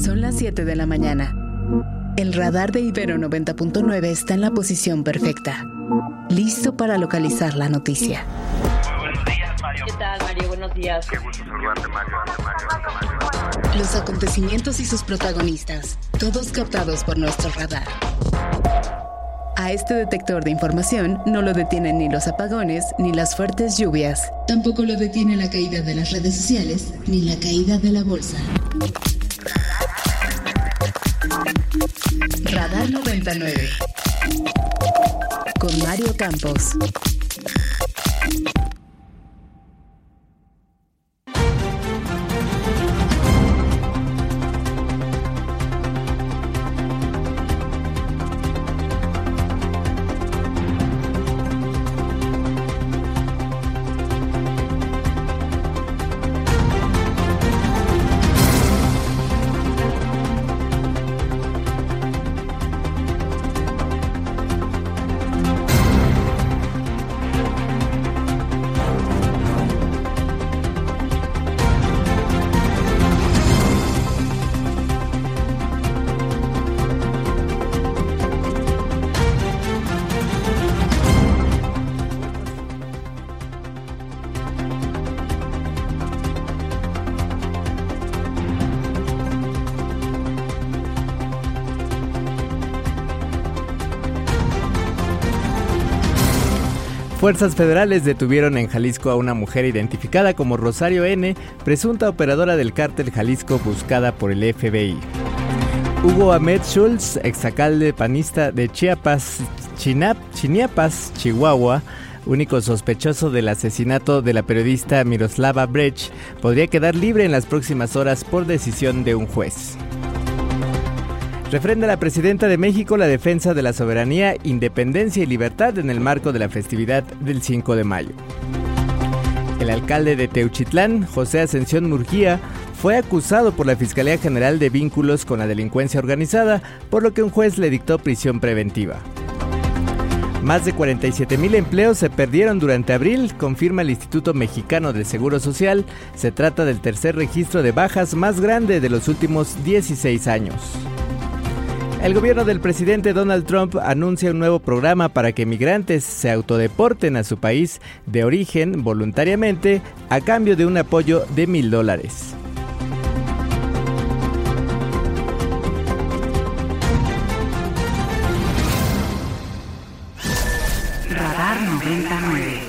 Son las 7 de la mañana. El radar de Ibero 90.9 está en la posición perfecta, listo para localizar la noticia. Muy buenos días, Mario. ¿Qué tal, Mario? Buenos días. Qué gusto saludarte, Mario. Los acontecimientos y sus protagonistas, todos captados por nuestro radar. A este detector de información no lo detienen ni los apagones ni las fuertes lluvias. Tampoco lo detiene la caída de las redes sociales ni la caída de la bolsa. Radar 99 con Mario Campos. Fuerzas federales detuvieron en Jalisco a una mujer identificada como Rosario N., presunta operadora del cártel Jalisco buscada por el FBI. Hugo Ahmed Schultz, exalcalde panista de Chiapas, Chihuahua, único sospechoso del asesinato de la periodista Miroslava Brecht, podría quedar libre en las próximas horas por decisión de un juez. Refrenda la presidenta de México la defensa de la soberanía, independencia y libertad en el marco de la festividad del 5 de mayo. El alcalde de Teuchitlán, José Ascensión Murguía, fue acusado por la Fiscalía General de vínculos con la delincuencia organizada, por lo que un juez le dictó prisión preventiva. Más de 47,000 empleos se perdieron durante abril, confirma el Instituto Mexicano del Seguro Social. Se trata del tercer registro de bajas más grande de los últimos 16 años. El gobierno del presidente Donald Trump anuncia un nuevo programa para que migrantes se autodeporten a su país de origen voluntariamente a cambio de un apoyo de $1,000. Radar 99.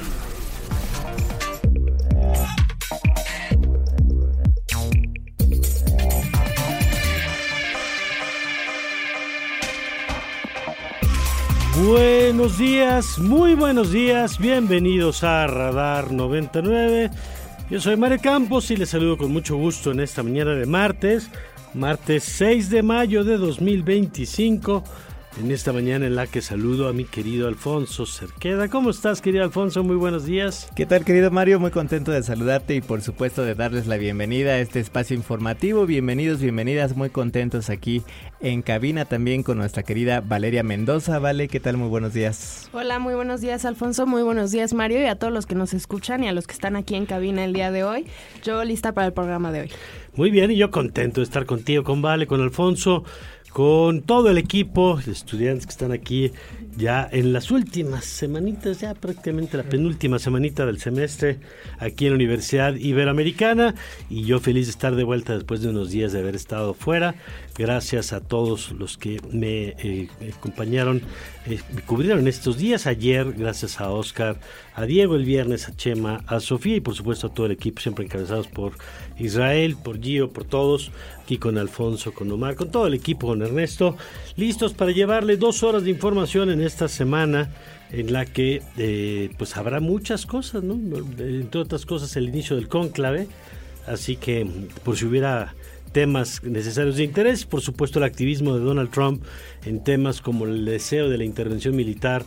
Buenos días, muy buenos días, bienvenidos a Radar 99. Yo soy Mario Campos y les saludo con mucho gusto en esta mañana de martes 6 de mayo de 2025. En esta mañana en la que saludo a mi querido Alfonso Cerqueda. ¿Cómo estás, querido Alfonso? Muy buenos días. ¿Qué tal, querido Mario? Muy contento de saludarte y por supuesto de darles la bienvenida a este espacio informativo. Bienvenidos, bienvenidas, muy contentos aquí en cabina también con nuestra querida Valeria Mendoza. Vale, ¿qué tal? Muy buenos días. Hola, muy buenos días, Alfonso, muy buenos días, Mario, y a todos los que nos escuchan y a los que están aquí en cabina el día de hoy. Yo lista para el programa de hoy. Muy bien, y yo contento de estar contigo, con Vale, con Alfonso, con todo el equipo de estudiantes que están aquí ya en las últimas semanitas, ya prácticamente la penúltima semanita del semestre aquí en la Universidad Iberoamericana, y yo feliz de estar de vuelta después de unos días de haber estado fuera. Gracias a todos los que me acompañaron, me cubrieron estos días. Ayer, gracias a Oscar, a Diego el viernes, a Chema, a Sofía y por supuesto a todo el equipo, siempre encabezados por Israel, por Gio, por todos, aquí con Alfonso, con Omar, con todo el equipo, con Ernesto, listos para llevarle 2 horas de información en esta semana en la que pues habrá muchas cosas, ¿no? Entre otras cosas el inicio del cónclave, así que por si hubiera temas necesarios de interés, por supuesto el activismo de Donald Trump en temas como el deseo de la intervención militar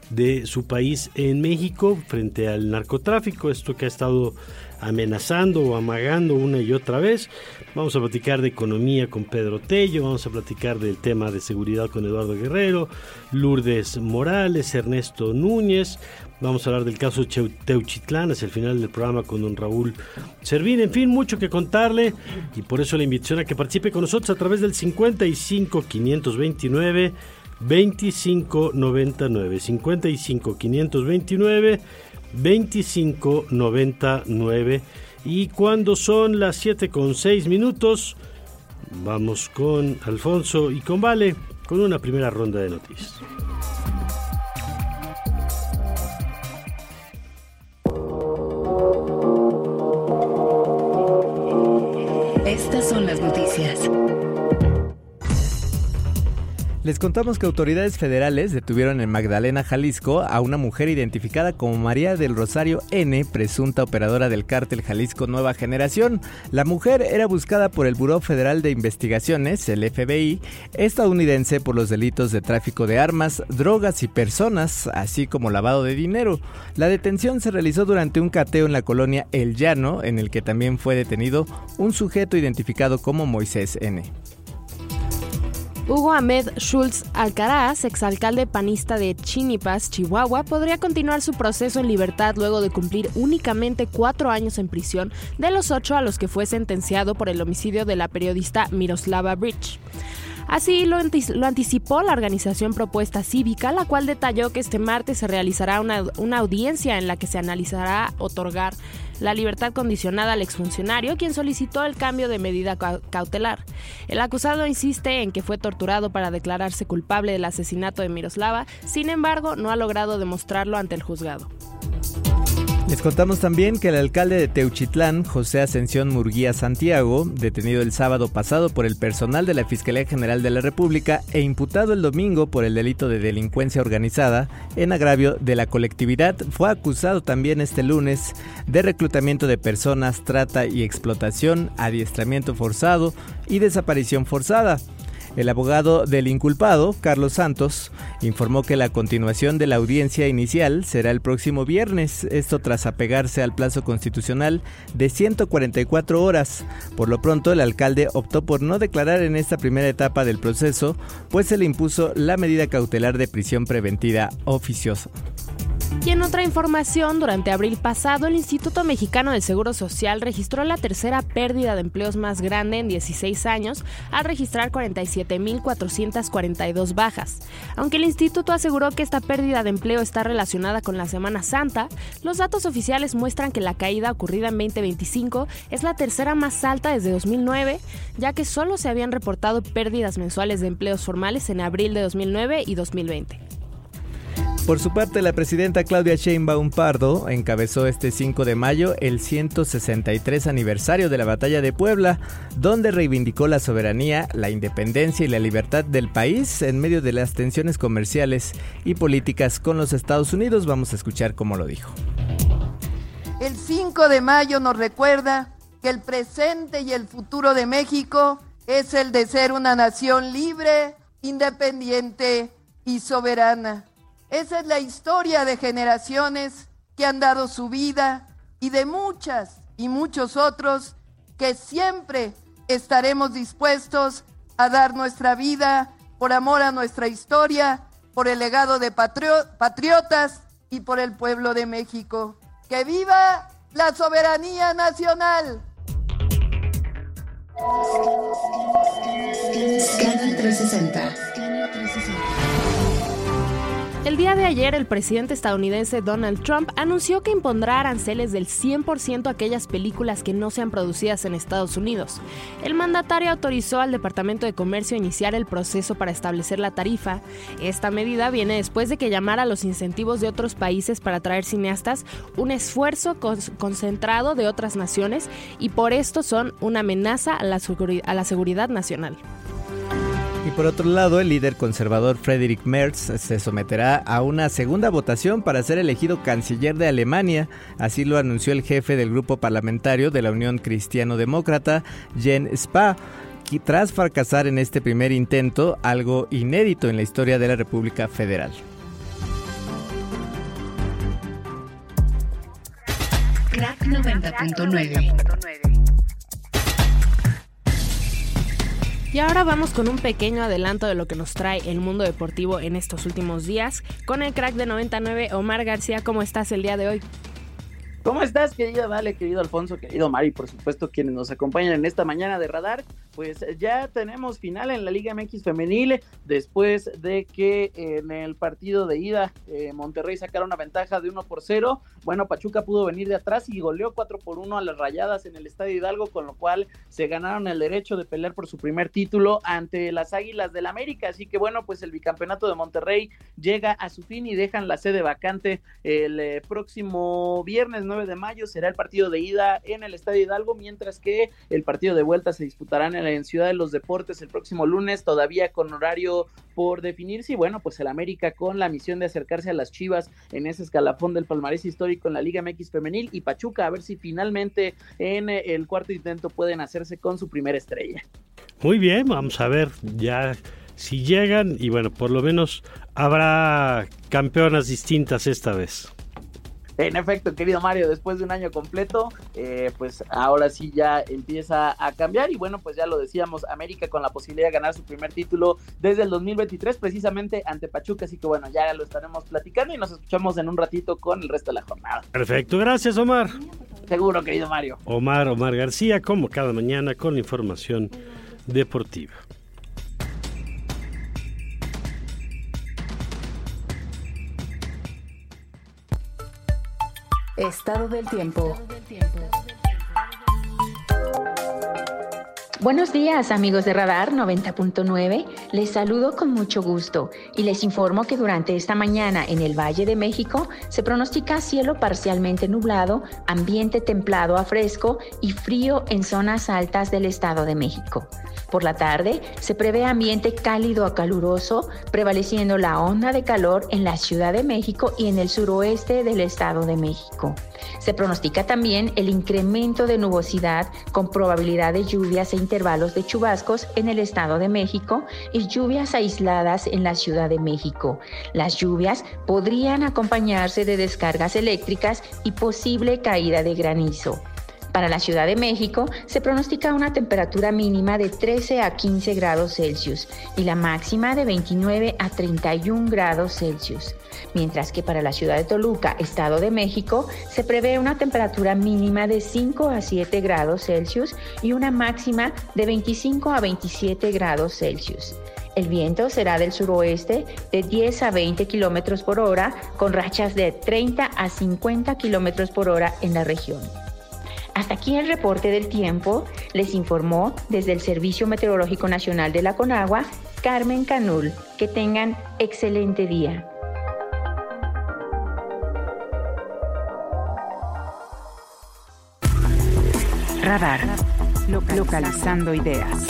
de su país en México frente al narcotráfico, esto que ha estado amenazando o amagando una y otra vez. Vamos a platicar de economía con Pedro Tello, vamos a platicar del tema de seguridad con Eduardo Guerrero, Lourdes Morales, Ernesto Núñez. Vamos a hablar del caso Teuchitlán hacia el final del programa con don Raúl Servín. En fin, mucho que contarle, y por eso la invitación a que participe con nosotros a través del 55 529 2599, 55 529 2599. Y cuando son las 7:06, vamos con Alfonso y con Vale con una primera ronda de noticias. Estas son las noticias. Les contamos que autoridades federales detuvieron en Magdalena, Jalisco, a una mujer identificada como María del Rosario N., presunta operadora del cártel Jalisco Nueva Generación. La mujer era buscada por el Buró Federal de Investigaciones, el FBI, estadounidense por los delitos de tráfico de armas, drogas y personas, así como lavado de dinero. La detención se realizó durante un cateo en la colonia El Llano, en el que también fue detenido un sujeto identificado como Moisés N. Hugo Ahmed Schultz Alcaraz, exalcalde panista de Chinipas, Chihuahua, podría continuar su proceso en libertad luego de cumplir únicamente 4 años en prisión de los 8 a los que fue sentenciado por el homicidio de la periodista Miroslava Breach. Así lo anticipó la organización Propuesta Cívica, la cual detalló que este martes se realizará una audiencia en la que se analizará otorgar la libertad condicionada al exfuncionario, quien solicitó el cambio de medida cautelar. El acusado insiste en que fue torturado para declararse culpable del asesinato de Miroslava, sin embargo, no ha logrado demostrarlo ante el juzgado. Les contamos también que el alcalde de Teuchitlán, José Ascensión Murguía Santiago, detenido el sábado pasado por el personal de la Fiscalía General de la República e imputado el domingo por el delito de delincuencia organizada en agravio de la colectividad, fue acusado también este lunes de reclutamiento de personas, trata y explotación, adiestramiento forzado y desaparición forzada. El abogado del inculpado, Carlos Santos, informó que la continuación de la audiencia inicial será el próximo viernes, esto tras apegarse al plazo constitucional de 144 horas. Por lo pronto, el alcalde optó por no declarar en esta primera etapa del proceso, pues se le impuso la medida cautelar de prisión preventiva oficiosa. Y en otra información, durante abril pasado, el Instituto Mexicano del Seguro Social registró la tercera pérdida de empleos más grande en 16 años, al registrar 47.442 bajas. Aunque el instituto aseguró que esta pérdida de empleo está relacionada con la Semana Santa, los datos oficiales muestran que la caída ocurrida en 2025 es la tercera más alta desde 2009, ya que solo se habían reportado pérdidas mensuales de empleos formales en abril de 2009 y 2020. Por su parte, la presidenta Claudia Sheinbaum Pardo encabezó este 5 de mayo el 163 aniversario de la Batalla de Puebla, donde reivindicó la soberanía, la independencia y la libertad del país en medio de las tensiones comerciales y políticas con los Estados Unidos. Vamos a escuchar cómo lo dijo. El 5 de mayo nos recuerda que el presente y el futuro de México es el de ser una nación libre, independiente y soberana. Esa es la historia de generaciones que han dado su vida y de muchas y muchos otros que siempre estaremos dispuestos a dar nuestra vida por amor a nuestra historia, por el legado de patriotas y por el pueblo de México. ¡Que viva la soberanía nacional! Canal 360. El día de ayer, el presidente estadounidense Donald Trump anunció que impondrá aranceles del 100% a aquellas películas que no sean producidas en Estados Unidos. El mandatario autorizó al Departamento de Comercio a iniciar el proceso para establecer la tarifa. Esta medida viene después de que llamara a los incentivos de otros países para atraer cineastas un esfuerzo concentrado de otras naciones y por esto son una amenaza a la seguridad nacional. Y por otro lado, el líder conservador Friedrich Merz se someterá a una segunda votación para ser elegido canciller de Alemania. Así lo anunció el jefe del grupo parlamentario de la Unión Cristiano-Demócrata, Jens Spahn, tras fracasar en este primer intento, algo inédito en la historia de la República Federal. Crack 90.9. Y ahora vamos con un pequeño adelanto de lo que nos trae el mundo deportivo en estos últimos días. Con el crack de 99, Omar García, ¿cómo estás el día de hoy? ¿Cómo estás, querida Vale, querido Alfonso, querido Mari, por supuesto, quienes nos acompañan en esta mañana de Radar? Pues ya tenemos final en la Liga MX femenil, después de que en el partido de ida Monterrey sacara una ventaja de 1-0. Bueno, Pachuca pudo venir de atrás y goleó 4-1 a las Rayadas en el Estadio Hidalgo, con lo cual se ganaron el derecho de pelear por su primer título ante las Águilas del América. Así que bueno, pues el bicampeonato de Monterrey llega a su fin y dejan la sede vacante. El próximo viernes 9 de mayo será el partido de ida en el Estadio Hidalgo, mientras que el partido de vuelta se disputará en Ciudad de los Deportes el próximo lunes, todavía con horario por definirse. Y bueno, pues el América con la misión de acercarse a las Chivas en ese escalafón del palmarés histórico en la Liga MX femenil, y Pachuca a ver si finalmente en el cuarto intento pueden hacerse con su primera estrella. Muy bien, vamos a ver ya si llegan, y bueno, por lo menos habrá campeonas distintas esta vez. En efecto, querido Mario, después de un año completo, pues ahora sí ya empieza a cambiar. Y bueno, pues ya lo decíamos, América con la posibilidad de ganar su primer título desde el 2023, precisamente ante Pachuca. Así que bueno, ya lo estaremos platicando y nos escuchamos en un ratito con el resto de la jornada. Perfecto, gracias, Omar. Seguro, querido Mario. Omar García, como cada mañana, con la información deportiva. Estado del tiempo. Buenos días, amigos de Radar 90.9. Les saludo con mucho gusto y les informo que durante esta mañana en el Valle de México se pronostica cielo parcialmente nublado, ambiente templado a fresco y frío en zonas altas del Estado de México. Por la tarde se prevé ambiente cálido a caluroso, prevaleciendo la onda de calor en la Ciudad de México y en el suroeste del Estado de México. Se pronostica también el incremento de nubosidad con probabilidad de lluvias e intervalos de chubascos en el Estado de México y lluvias aisladas en la Ciudad de México. Las lluvias podrían acompañarse de descargas eléctricas y posible caída de granizo. Para la Ciudad de México se pronostica una temperatura mínima de 13 a 15 grados Celsius y la máxima de 29 a 31 grados Celsius. Mientras que para la ciudad de Toluca, Estado de México, se prevé una temperatura mínima de 5 a 7 grados Celsius y una máxima de 25 a 27 grados Celsius. El viento será del suroeste de 10 a 20 kilómetros por hora, con rachas de 30 a 50 kilómetros por hora en la región. Hasta aquí el reporte del tiempo. Les informó desde el Servicio Meteorológico Nacional de la Conagua, Carmen Canul. Que tengan excelente día. Radar. Localizando ideas.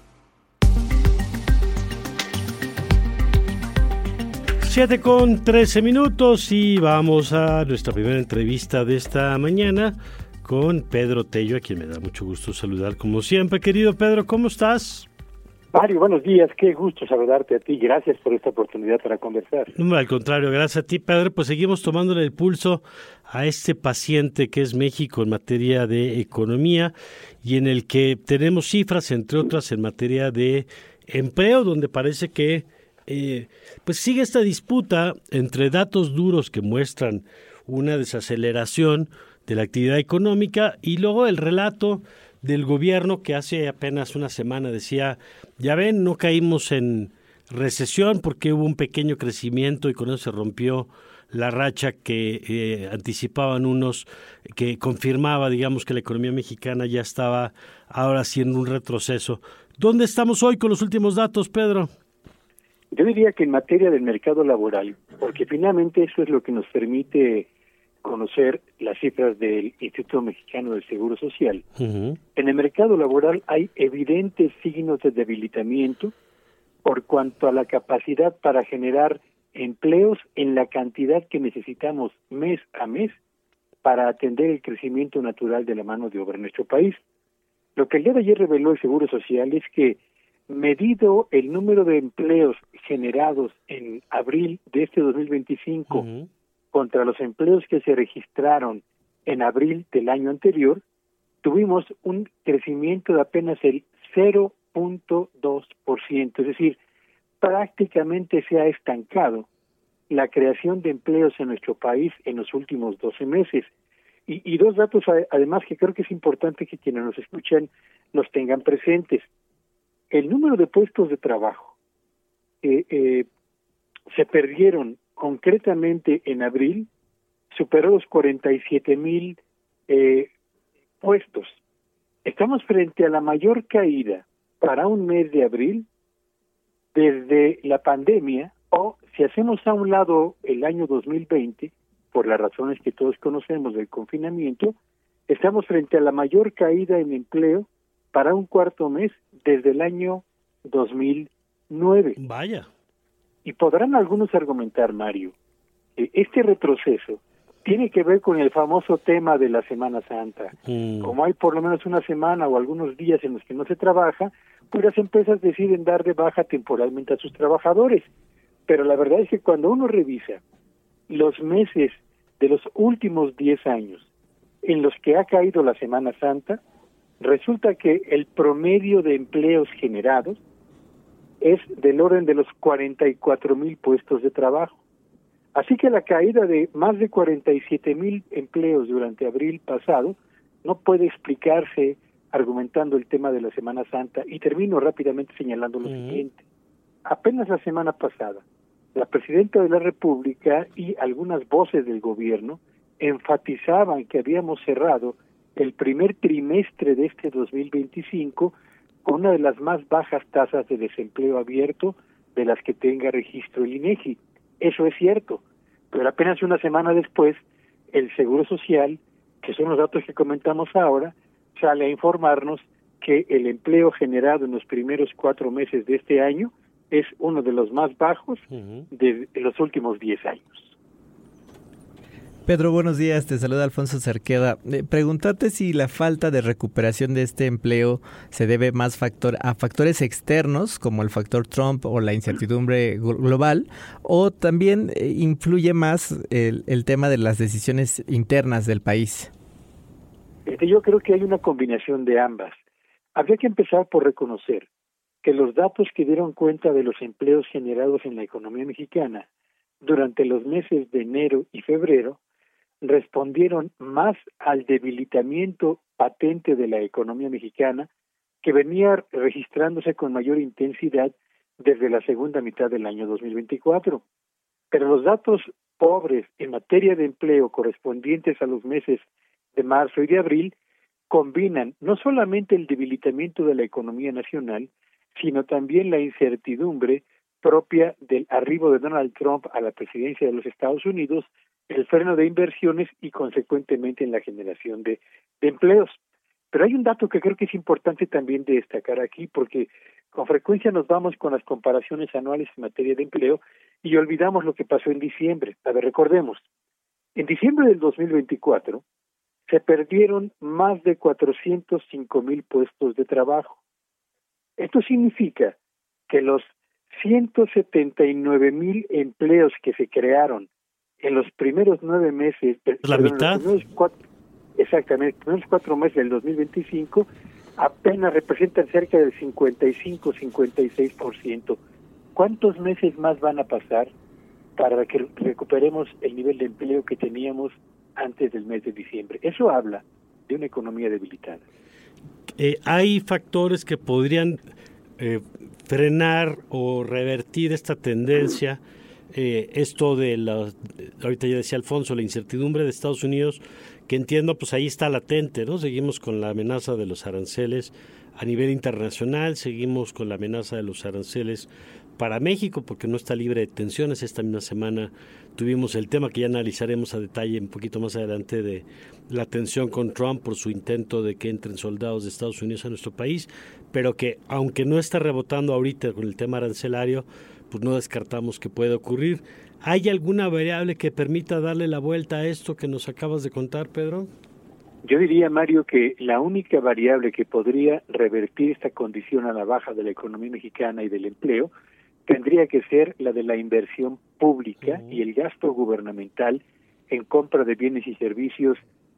Siete con 13 minutos y vamos a nuestra primera entrevista de esta mañana con Pedro Tello, a quien me da mucho gusto saludar como siempre. Querido Pedro, ¿cómo estás? Mario, buenos días, qué gusto saludarte a ti, gracias por esta oportunidad para conversar. No, al contrario, gracias a ti, Pedro, pues seguimos tomándole el pulso a este paciente que es México en materia de economía y en el que tenemos cifras, entre otras, en materia de empleo, donde parece que pues sigue esta disputa entre datos duros que muestran una desaceleración de la actividad económica y luego el relato del gobierno que hace apenas una semana decía, ya ven, no caímos en recesión porque hubo un pequeño crecimiento y con eso se rompió la racha que anticipaban unos, que confirmaba, digamos, que la economía mexicana ya estaba ahora haciendo un retroceso. ¿Dónde estamos hoy con los últimos datos, Pedro? Yo diría que en materia del mercado laboral, porque finalmente eso es lo que nos permite conocer las cifras del Instituto Mexicano del Seguro Social. Uh-huh. En el mercado laboral hay evidentes signos de debilitamiento por cuanto a la capacidad para generar empleos en la cantidad que necesitamos mes a mes para atender el crecimiento natural de la mano de obra en nuestro país. Lo que el día de ayer reveló el Seguro Social es que, medido el número de empleos generados en abril de este 2025, uh-huh, contra los empleos que se registraron en abril del año anterior, tuvimos un crecimiento de apenas el 0.2%, es decir, prácticamente se ha estancado la creación de empleos en nuestro país en los últimos 12 meses. Y dos datos además que creo que es importante que quienes nos escuchan los tengan presentes. El número de puestos de trabajo se perdieron concretamente en abril, superó los 47,000 puestos. Estamos frente a la mayor caída para un mes de abril desde la pandemia, o si hacemos a un lado el año 2020, por las razones que todos conocemos del confinamiento, estamos frente a la mayor caída en empleo para un cuarto mes desde el año 2009. Vaya. Y podrán algunos argumentar, Mario, que este retroceso tiene que ver con el famoso tema de la Semana Santa. Como hay por lo menos una semana o algunos días en los que no se trabaja, pues las empresas deciden dar de baja temporalmente a sus trabajadores. Pero la verdad es que cuando uno revisa los meses de los últimos 10 años en los que ha caído la Semana Santa, resulta que el promedio de empleos generados es del orden de los 44,000 puestos de trabajo. Así que la caída de más de 47,000 empleos durante abril pasado no puede explicarse argumentando el tema de la Semana Santa. Y termino rápidamente señalando lo siguiente. Apenas la semana pasada, la Presidenta de la República y algunas voces del gobierno enfatizaban que habíamos cerrado el primer trimestre de este 2025 con una de las más bajas tasas de desempleo abierto de las que tenga registro el INEGI. Eso es cierto, pero apenas una semana después, el Seguro Social, que son los datos que comentamos ahora, sale a informarnos que el empleo generado en los primeros 4 meses de este año es uno de los más bajos de los últimos 10 años. Pedro, buenos días, te saluda Alfonso Cerqueda. Pregúntate si la falta de recuperación de este empleo se debe más a factores externos, como el factor Trump o la incertidumbre global, o también influye más el tema de las decisiones internas del país. Yo creo que hay una combinación de ambas. Habría que empezar por reconocer que los datos que dieron cuenta de los empleos generados en la economía mexicana durante los meses de enero y febrero respondieron más al debilitamiento patente de la economía mexicana, que venía registrándose con mayor intensidad desde la segunda mitad del año 2024. Pero los datos pobres en materia de empleo correspondientes a los meses de marzo y de abril combinan no solamente el debilitamiento de la economía nacional, sino también la incertidumbre propia del arribo de Donald Trump a la presidencia de los Estados Unidos, el freno de inversiones y consecuentemente en la generación de empleos. Pero hay un dato que creo que es importante también de destacar aquí, porque con frecuencia nos vamos con las comparaciones anuales en materia de empleo y olvidamos lo que pasó en diciembre. A ver, recordemos, en diciembre del 2024 se perdieron más de 405,000 puestos de trabajo. Esto significa que los 179,000 empleos que se crearon en los primeros 9 meses, la mitad, exactamente, los primeros 4 meses del 2025, apenas representan cerca del 55-56%. ¿Cuántos meses más van a pasar para que recuperemos el nivel de empleo que teníamos antes del mes de diciembre? Eso habla de una economía debilitada. Hay factores que podrían frenar o revertir esta tendencia. Esto de ahorita ya decía Alfonso, la incertidumbre de Estados Unidos, que entiendo, pues ahí está latente, ¿no? Seguimos con la amenaza de los aranceles a nivel internacional, seguimos con la amenaza de los aranceles para México, porque no está libre de tensiones. Esta misma semana tuvimos el tema que ya analizaremos a detalle un poquito más adelante, de la tensión con Trump por su intento de que entren soldados de Estados Unidos a nuestro país, pero que aunque no está rebotando ahorita con el tema arancelario, pues no descartamos que pueda ocurrir. ¿Hay alguna variable que permita darle la vuelta a esto que nos acabas de contar, Pedro? Yo diría, Mario, que la única variable que podría revertir esta condición a la baja de la economía mexicana y del empleo tendría que ser la de la inversión pública y el gasto gubernamental en compra de bienes y servicios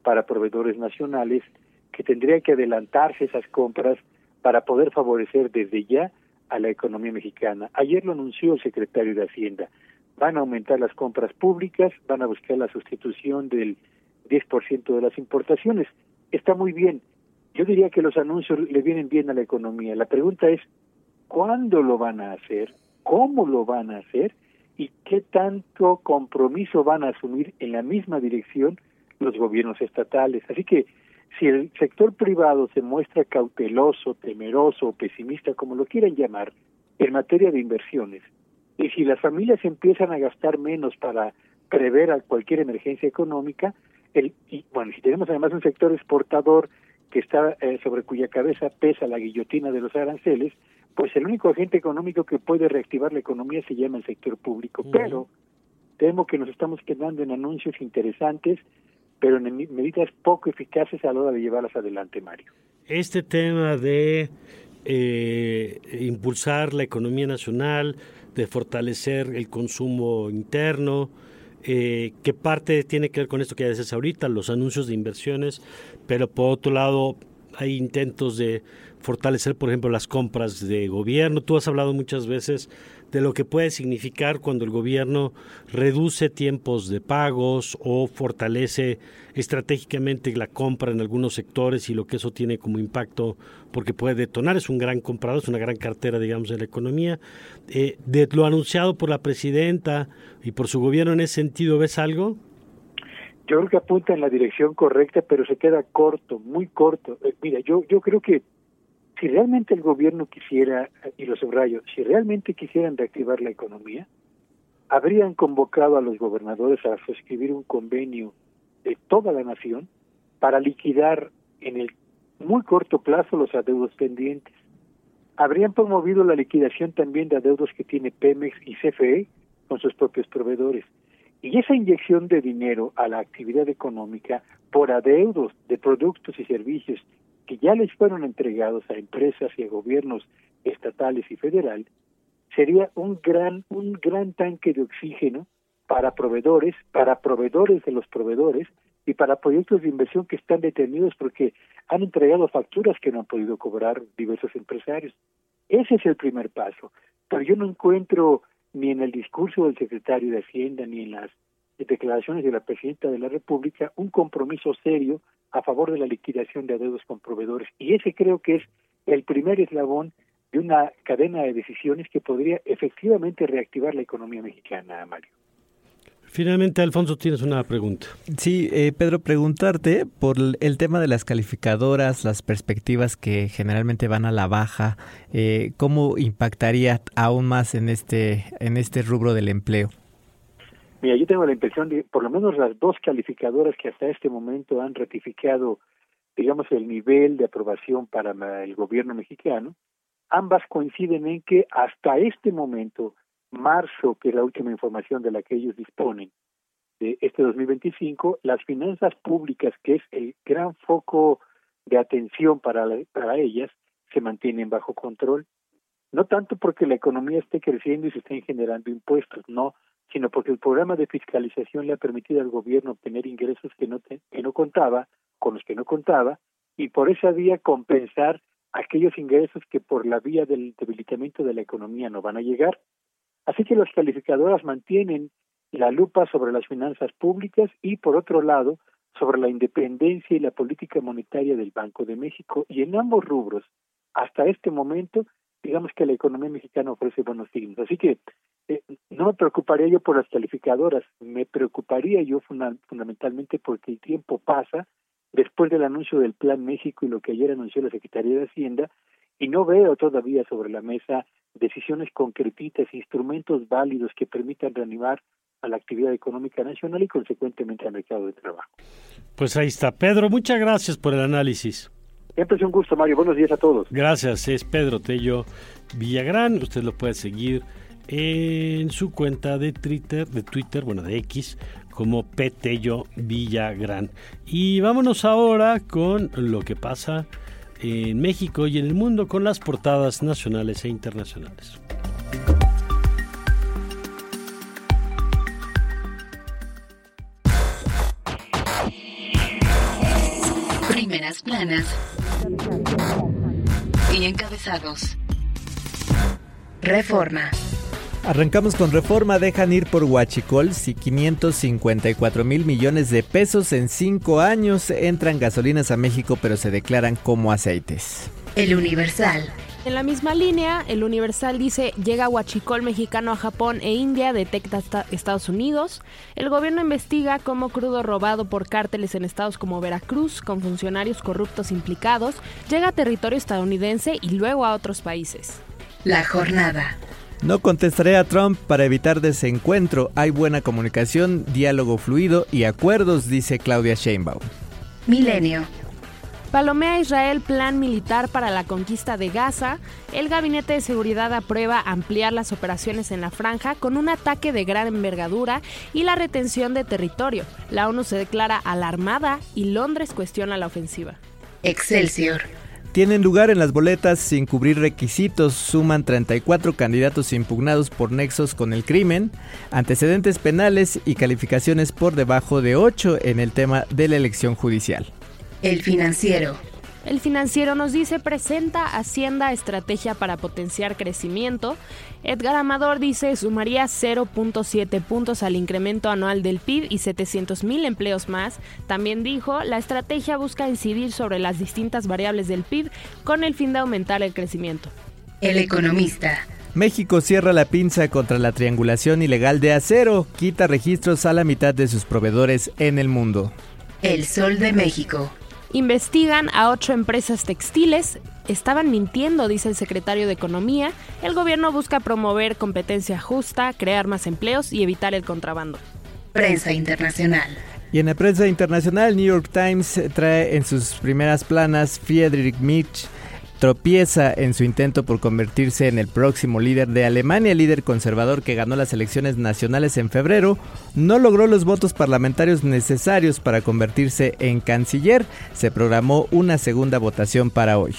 para proveedores nacionales, que tendría que adelantarse esas compras para poder favorecer desde ya a la economía mexicana. Ayer lo anunció el secretario de Hacienda. Van a aumentar las compras públicas, van a buscar la sustitución del 10% de las importaciones. Está muy bien. Yo diría que los anuncios le vienen bien a la economía. La pregunta es, ¿cuándo lo van a hacer? ¿Cómo lo van a hacer? ¿Y qué tanto compromiso van a asumir en la misma dirección los gobiernos estatales? Así que, si el sector privado se muestra cauteloso, temeroso o pesimista, como lo quieran llamar, en materia de inversiones, y si las familias empiezan a gastar menos para prever a cualquier emergencia económica, si tenemos además un sector exportador que está sobre cuya cabeza pesa la guillotina de los aranceles, pues el único agente económico que puede reactivar la economía se llama el sector público. Pero temo que nos estamos quedando en anuncios interesantes, pero en medidas poco eficaces a la hora de llevarlas adelante, Mario. Este tema de impulsar la economía nacional, de fortalecer el consumo interno, ¿qué parte tiene que ver con esto que ya dices ahorita, los anuncios de inversiones? Pero por otro lado, hay intentos de fortalecer, por ejemplo, las compras de gobierno. Tú has hablado muchas veces de lo que puede significar cuando el gobierno reduce tiempos de pagos o fortalece estratégicamente la compra en algunos sectores y lo que eso tiene como impacto, porque puede detonar. Es un gran comprador, es una gran cartera, digamos, de la economía. De lo anunciado por la presidenta y por su gobierno en ese sentido, ¿ves algo? Yo creo que apunta en la dirección correcta, pero se queda corto, muy corto. Mira, yo creo que si realmente el gobierno quisiera, y lo subrayo, si realmente quisieran reactivar la economía, habrían convocado a los gobernadores a suscribir un convenio de toda la nación para liquidar en el muy corto plazo los adeudos pendientes. Habrían promovido la liquidación también de adeudos que tiene Pemex y CFE con sus propios proveedores. Y esa inyección de dinero a la actividad económica por adeudos de productos y servicios que ya les fueron entregados a empresas y a gobiernos estatales y federal, sería un gran tanque de oxígeno para proveedores de los proveedores y para proyectos de inversión que están detenidos porque han entregado facturas que no han podido cobrar diversos empresarios. Ese es el primer paso. Pero yo no encuentro ni en el discurso del secretario de Hacienda ni en las declaraciones de la presidenta de la República un compromiso serio a favor de la liquidación de adeudos con proveedores. Y ese creo que es el primer eslabón de una cadena de decisiones que podría efectivamente reactivar la economía mexicana, Mario. Finalmente, Alfonso, tienes una pregunta. Sí, Pedro, preguntarte por el tema de las calificadoras, las perspectivas que generalmente van a la baja, ¿cómo impactaría aún más en este rubro del empleo? Mira, yo tengo la impresión de, por lo menos las dos calificadoras que hasta este momento han ratificado, digamos, el nivel de aprobación para el gobierno mexicano, ambas coinciden en que hasta este momento, marzo, que es la última información de la que ellos disponen, de este 2025, las finanzas públicas, que es el gran foco de atención para ellas, se mantienen bajo control. No tanto porque la economía esté creciendo y se estén generando impuestos, no, sino porque el programa de fiscalización le ha permitido al gobierno obtener ingresos que no contaba, con los que no contaba, y por esa vía compensar aquellos ingresos que por la vía del debilitamiento de la economía no van a llegar. Así que las calificadoras mantienen la lupa sobre las finanzas públicas y, por otro lado, sobre la independencia y la política monetaria del Banco de México. Y en ambos rubros, hasta este momento, digamos que la economía mexicana ofrece buenos signos. Así que no me preocuparía yo por las calificadoras, me preocuparía yo fundamentalmente porque el tiempo pasa después del anuncio del Plan México y lo que ayer anunció la Secretaría de Hacienda, y no veo todavía sobre la mesa decisiones concretitas, instrumentos válidos que permitan reanimar a la actividad económica nacional y consecuentemente al mercado de trabajo. Pues ahí está. Pedro, muchas gracias por el análisis. Siempre es un gusto, Mario. Buenos días a todos. Gracias. Es Pedro Tello Villagrán. Usted lo puede seguir en su cuenta de Twitter, de X, como P. Tello Villagrán. Y vámonos ahora con lo que pasa en México y en el mundo con las portadas nacionales e internacionales. planas y encabezados. Reforma. Arrancamos con Reforma. Dejan ir por huachicols y 554,000 millones de pesos en 5 años. Entran gasolinas a México, pero se declaran como aceites. El Universal. En la misma línea, el Universal dice, llega huachicol mexicano a Japón e India, detecta Estados Unidos. El gobierno investiga cómo crudo robado por cárteles en estados como Veracruz, con funcionarios corruptos implicados, llega a territorio estadounidense y luego a otros países. La Jornada. No contestaré a Trump para evitar desencuentro. Hay buena comunicación, diálogo fluido y acuerdos, dice Claudia Sheinbaum. Milenio. Palomea Israel plan militar para la conquista de Gaza. El Gabinete de Seguridad aprueba ampliar las operaciones en la franja con un ataque de gran envergadura y la retención de territorio. La ONU se declara alarmada y Londres cuestiona la ofensiva. Excelsior. Tienen lugar en las boletas sin cubrir requisitos. Suman 34 candidatos impugnados por nexos con el crimen, antecedentes penales y calificaciones por debajo de 8 en el tema de la elección judicial. El Financiero. El Financiero nos dice, presenta Hacienda estrategia para potenciar crecimiento. Edgar Amador dice, sumaría 0.7 puntos al incremento anual del PIB y 700,000 empleos más. También dijo, la estrategia busca incidir sobre las distintas variables del PIB con el fin de aumentar el crecimiento. El Economista. México cierra la pinza contra la triangulación ilegal de acero, quita registros a la mitad de sus proveedores en el mundo. El Sol de México. Investigan a 8 empresas textiles. Estaban mintiendo, dice el secretario de Economía. El gobierno busca promover competencia justa, crear más empleos y evitar el contrabando. Prensa internacional. Y en la prensa internacional, New York Times trae en sus primeras planas Friedrich Merz tropieza en su intento por convertirse en el próximo líder de Alemania. El líder conservador que ganó las elecciones nacionales en febrero no logró los votos parlamentarios necesarios para convertirse en canciller. Se programó una segunda votación para hoy.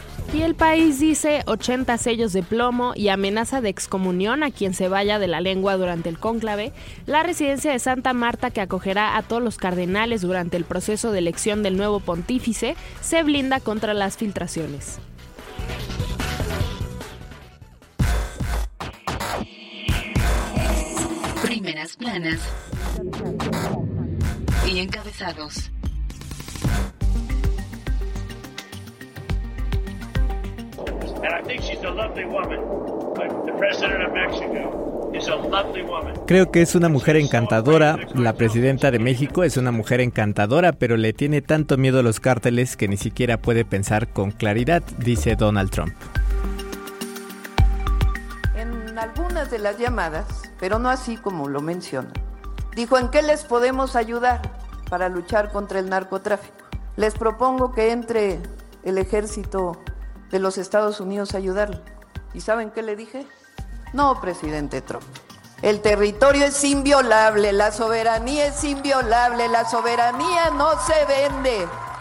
Y El País dice 80 sellos de plomo y amenaza de excomunión a quien se vaya de la lengua durante el cónclave. La residencia de Santa Marta, que acogerá a todos los cardenales durante el proceso de elección del nuevo pontífice, se blinda contra las filtraciones. Primeras planas y encabezados. And I think she's a lovely woman. But the president of Mexico is a lovely woman. Creo que es una mujer encantadora. La presidenta de México es una mujer encantadora, pero le tiene tanto miedo a los cárteles que ni siquiera puede pensar con claridad, dice Donald Trump. En algunas de las llamadas, pero no así como lo mencionan, dijo, ¿en qué les podemos ayudar para luchar contra el narcotráfico? Les propongo que entre el ejército de los Estados Unidos a ayudarlo. ¿Y saben qué le dije? No, presidente Trump. El territorio es inviolable, la soberanía es inviolable, la soberanía no se vende.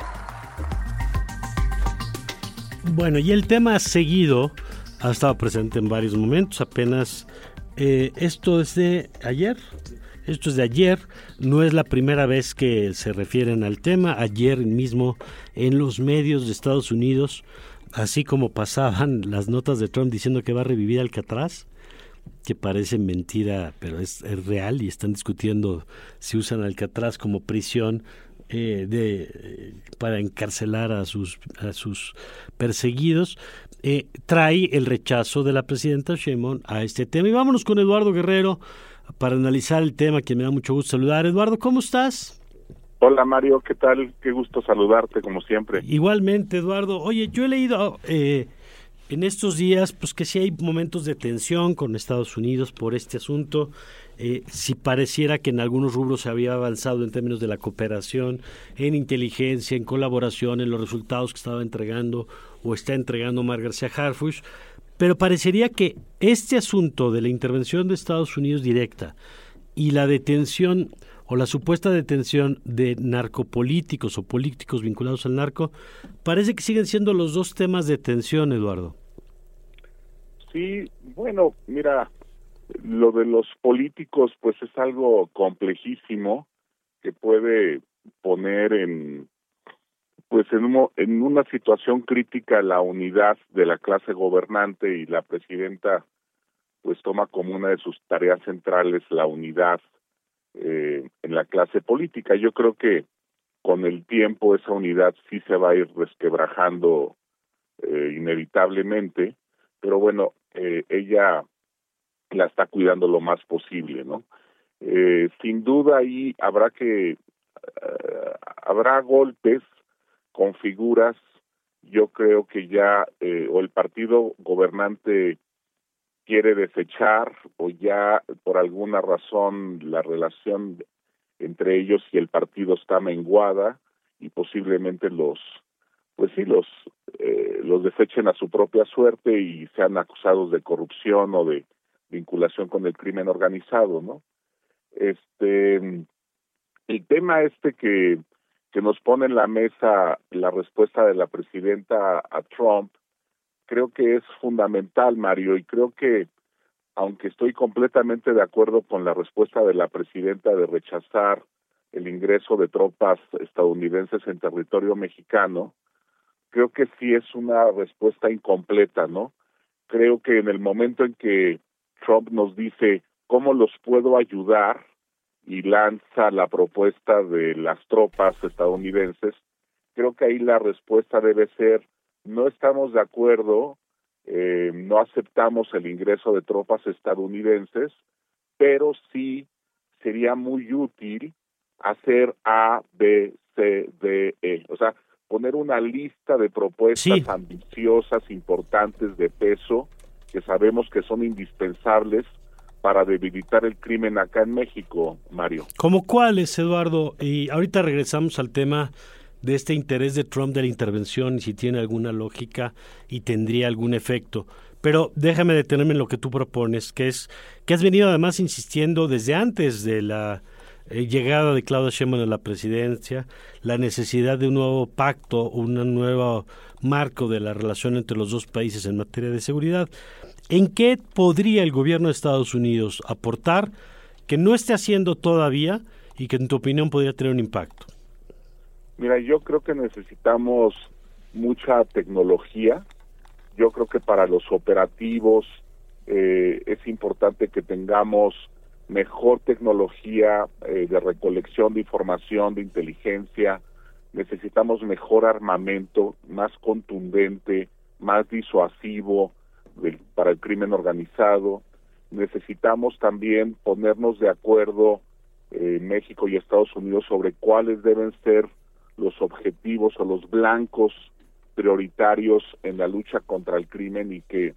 Bueno, y el tema seguido ha estado presente en varios momentos, apenas esto es de ayer. Esto es de ayer, no es la primera vez que se refieren al tema. Ayer mismo en los medios de Estados Unidos, así como pasaban las notas de Trump diciendo que va a revivir Alcatraz, que parece mentira, pero es real, y están discutiendo si usan Alcatraz como prisión para encarcelar a sus perseguidos. Trae el rechazo de la presidenta Sheinbaum a este tema. Y vámonos con Eduardo Guerrero para analizar el tema, que me da mucho gusto saludar. Eduardo, ¿cómo estás? Hola Mario, ¿qué tal? Qué gusto saludarte como siempre. Igualmente, Eduardo. Oye, yo he leído en estos días pues que sí hay momentos de tensión con Estados Unidos por este asunto. Si pareciera que en algunos rubros se había avanzado en términos de la cooperación, en inteligencia, en colaboración, en los resultados que estaba entregando o está entregando Omar García Harfuch, pero parecería que este asunto de la intervención de Estados Unidos directa y la detención o la supuesta detención de narcopolíticos o políticos vinculados al narco, parece que siguen siendo los dos temas de tensión, Eduardo. Sí, bueno, mira, lo de los políticos pues es algo complejísimo que puede poner en pues en una situación crítica la unidad de la clase gobernante, y la presidenta pues toma como una de sus tareas centrales la unidad en la clase política. Yo creo que con el tiempo esa unidad sí se va a ir resquebrajando inevitablemente, pero bueno, ella la está cuidando lo más posible, ¿no? Sin duda ahí habrá golpes con figuras. Yo creo que ya o el partido gobernante quiere desechar, o ya por alguna razón la relación entre ellos y el partido está menguada, y posiblemente los desechen a su propia suerte y sean acusados de corrupción o de vinculación con el crimen organizado, ¿no? El tema que nos pone en la mesa la respuesta de la presidenta a Trump, creo que es fundamental, Mario, y creo que, aunque estoy completamente de acuerdo con la respuesta de la presidenta de rechazar el ingreso de tropas estadounidenses en territorio mexicano, creo que sí es una respuesta incompleta, ¿no? Creo que en el momento en que Trump nos dice cómo los puedo ayudar y lanza la propuesta de las tropas estadounidenses, creo que ahí la respuesta debe ser: no estamos de acuerdo, no aceptamos el ingreso de tropas estadounidenses, pero sí sería muy útil hacer A, B, C, D, E. O sea, poner una lista de propuestas ambiciosas, importantes, de peso, que sabemos que son indispensables para debilitar el crimen acá en México, Mario. ¿Cómo cuáles, Eduardo? Y ahorita regresamos al tema de este interés de Trump de la intervención, y si tiene alguna lógica y tendría algún efecto. Pero déjame detenerme en lo que tú propones, que es que has venido además insistiendo desde antes de la llegada de Claudia Sheinbaum a la presidencia, la necesidad de un nuevo pacto, un nuevo marco de la relación entre los dos países en materia de seguridad. ¿En qué podría el gobierno de Estados Unidos aportar que no esté haciendo todavía y que en tu opinión podría tener un impacto? Mira, yo creo que necesitamos mucha tecnología. Yo creo que para los operativos es importante que tengamos mejor tecnología de recolección de información, de inteligencia. Necesitamos mejor armamento, más contundente, más disuasivo para el crimen organizado. Necesitamos también ponernos de acuerdo México y Estados Unidos sobre cuáles deben ser los objetivos o los blancos prioritarios en la lucha contra el crimen, y que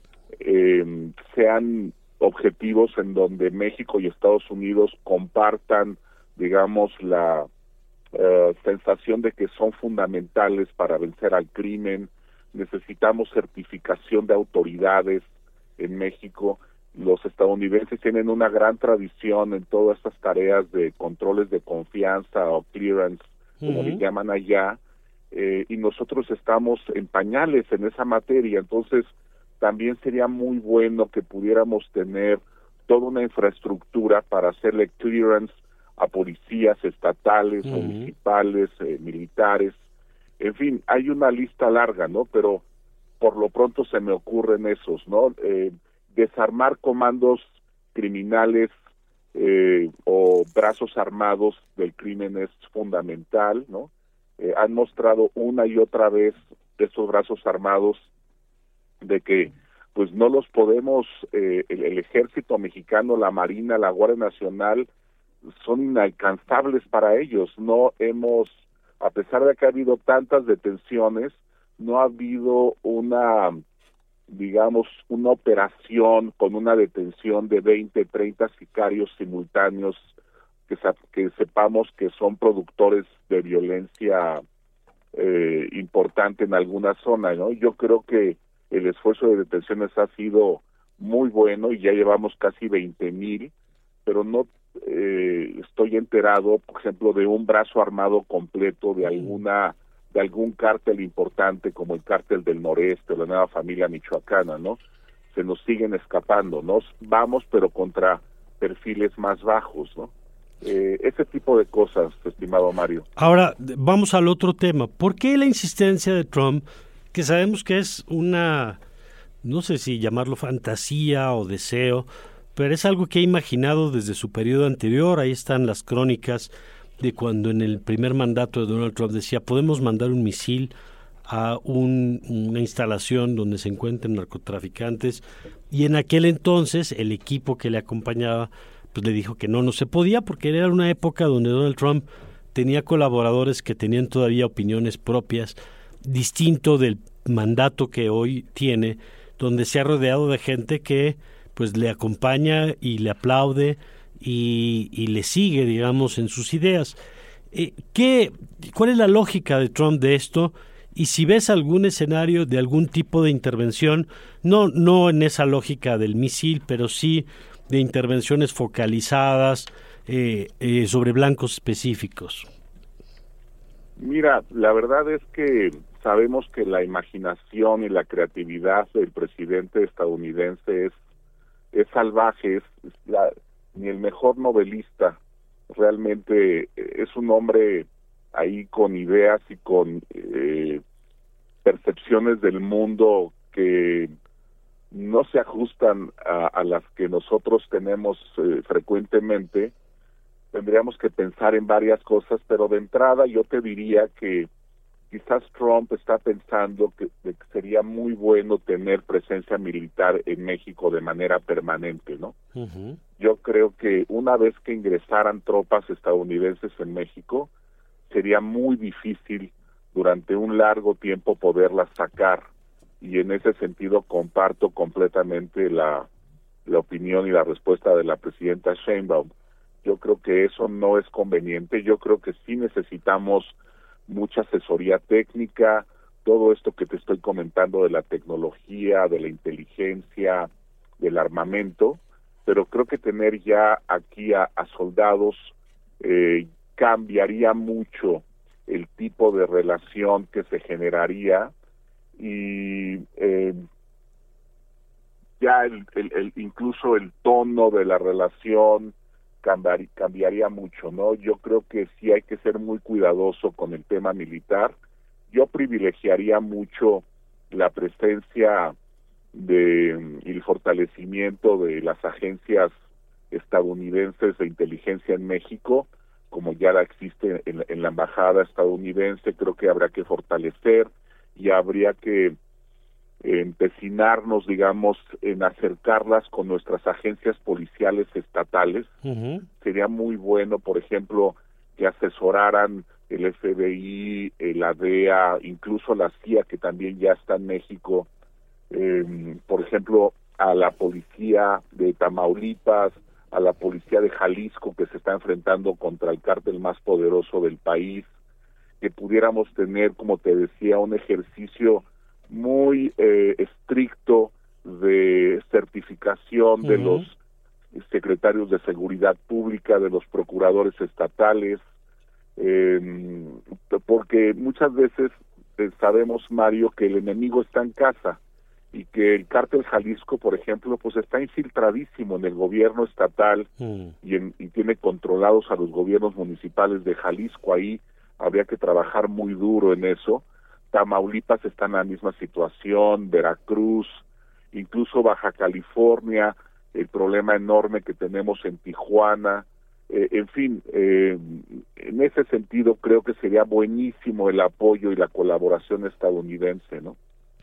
sean objetivos en donde México y Estados Unidos compartan, digamos, la sensación de que son fundamentales para vencer al crimen. Necesitamos certificación de autoridades en México. Los estadounidenses tienen una gran tradición en todas estas tareas de controles de confianza o clearance, como le llaman allá, y nosotros estamos en pañales en esa materia. Entonces también sería muy bueno que pudiéramos tener toda una infraestructura para hacerle clearance a policías estatales, municipales, militares. En fin, hay una lista larga, ¿no? Pero por lo pronto se me ocurren esos, ¿no? Desarmar comandos criminales o brazos armados del crimen es fundamental, ¿no? Han mostrado una y otra vez esos brazos armados de que pues no los podemos, el ejército mexicano, la Marina, la Guardia Nacional, son inalcanzables para ellos. No hemos, a pesar de que ha habido tantas detenciones, no ha habido una, digamos, una operación con una detención de 20, 30 sicarios simultáneos que sepamos que son productores de violencia importante en alguna zona, ¿no? Yo creo que el esfuerzo de detenciones ha sido muy bueno y ya llevamos casi 20,000, pero no estoy enterado, por ejemplo, de un brazo armado completo de algún cártel importante como el cártel del Noreste o la Nueva Familia Michoacana, ¿no? Se nos siguen escapando, ¿no? Vamos, pero contra perfiles más bajos, ¿no? Ese tipo de cosas, estimado Mario. Ahora, vamos al otro tema. ¿Por qué la insistencia de Trump, que sabemos que es una, no sé si llamarlo fantasía o deseo, pero es algo que ha imaginado desde su periodo anterior? Ahí están las crónicas de cuando en el primer mandato de Donald Trump decía, podemos mandar un misil a una instalación donde se encuentren narcotraficantes, y en aquel entonces el equipo que le acompañaba pues le dijo que no se podía, porque era una época donde Donald Trump tenía colaboradores que tenían todavía opiniones propias, distinto del mandato que hoy tiene, donde se ha rodeado de gente que pues le acompaña y le aplaude y le sigue, digamos, en sus ideas. ¿Cuál es la lógica de Trump de esto? Y si ves algún escenario de algún tipo de intervención, no en esa lógica del misil, pero sí de intervenciones focalizadas sobre blancos específicos. Mira, la verdad es que sabemos que la imaginación y la creatividad del presidente estadounidense es salvaje, ni el mejor novelista realmente es un hombre ahí con ideas y con percepciones del mundo que no se ajustan a las que nosotros tenemos frecuentemente. Tendríamos que pensar en varias cosas, pero de entrada yo te diría que quizás Trump está pensando que sería muy bueno tener presencia militar en México de manera permanente, ¿no? Uh-huh. Yo creo que una vez que ingresaran tropas estadounidenses en México, sería muy difícil durante un largo tiempo poderlas sacar, y en ese sentido comparto completamente la opinión y la respuesta de la presidenta Sheinbaum. Yo creo que eso no es conveniente. Yo creo que sí necesitamos mucha asesoría técnica, todo esto que te estoy comentando de la tecnología, de la inteligencia, del armamento, pero creo que tener ya aquí a soldados cambiaría mucho el tipo de relación que se generaría, y ya incluso el tono de la relación cambiaría mucho, ¿no? Yo creo que sí hay que ser muy cuidadoso con el tema militar. Yo privilegiaría mucho la presencia y el fortalecimiento de las agencias estadounidenses de inteligencia en México, como ya la existe en la embajada estadounidense. Creo que habrá que fortalecer y habría que empecinarnos, digamos, en acercarlas con nuestras agencias policiales estatales. Uh-huh. Sería muy bueno, por ejemplo, que asesoraran el FBI, la DEA, incluso la CIA, que también ya está en México, por ejemplo, a la policía de Tamaulipas, a la policía de Jalisco, que se está enfrentando contra el cártel más poderoso del país, que pudiéramos tener, como te decía, un ejercicio muy estricto de certificación de los secretarios de seguridad pública, de los procuradores estatales, porque muchas veces sabemos, Mario, que el enemigo está en casa, y que el cártel Jalisco, por ejemplo, pues está infiltradísimo en el gobierno estatal y tiene controlados a los gobiernos municipales de Jalisco. Ahí habría que trabajar muy duro en eso. Tamaulipas está en la misma situación, Veracruz, incluso Baja California, el problema enorme que tenemos en Tijuana. En fin, en ese sentido creo que sería buenísimo el apoyo y la colaboración estadounidense, ¿no?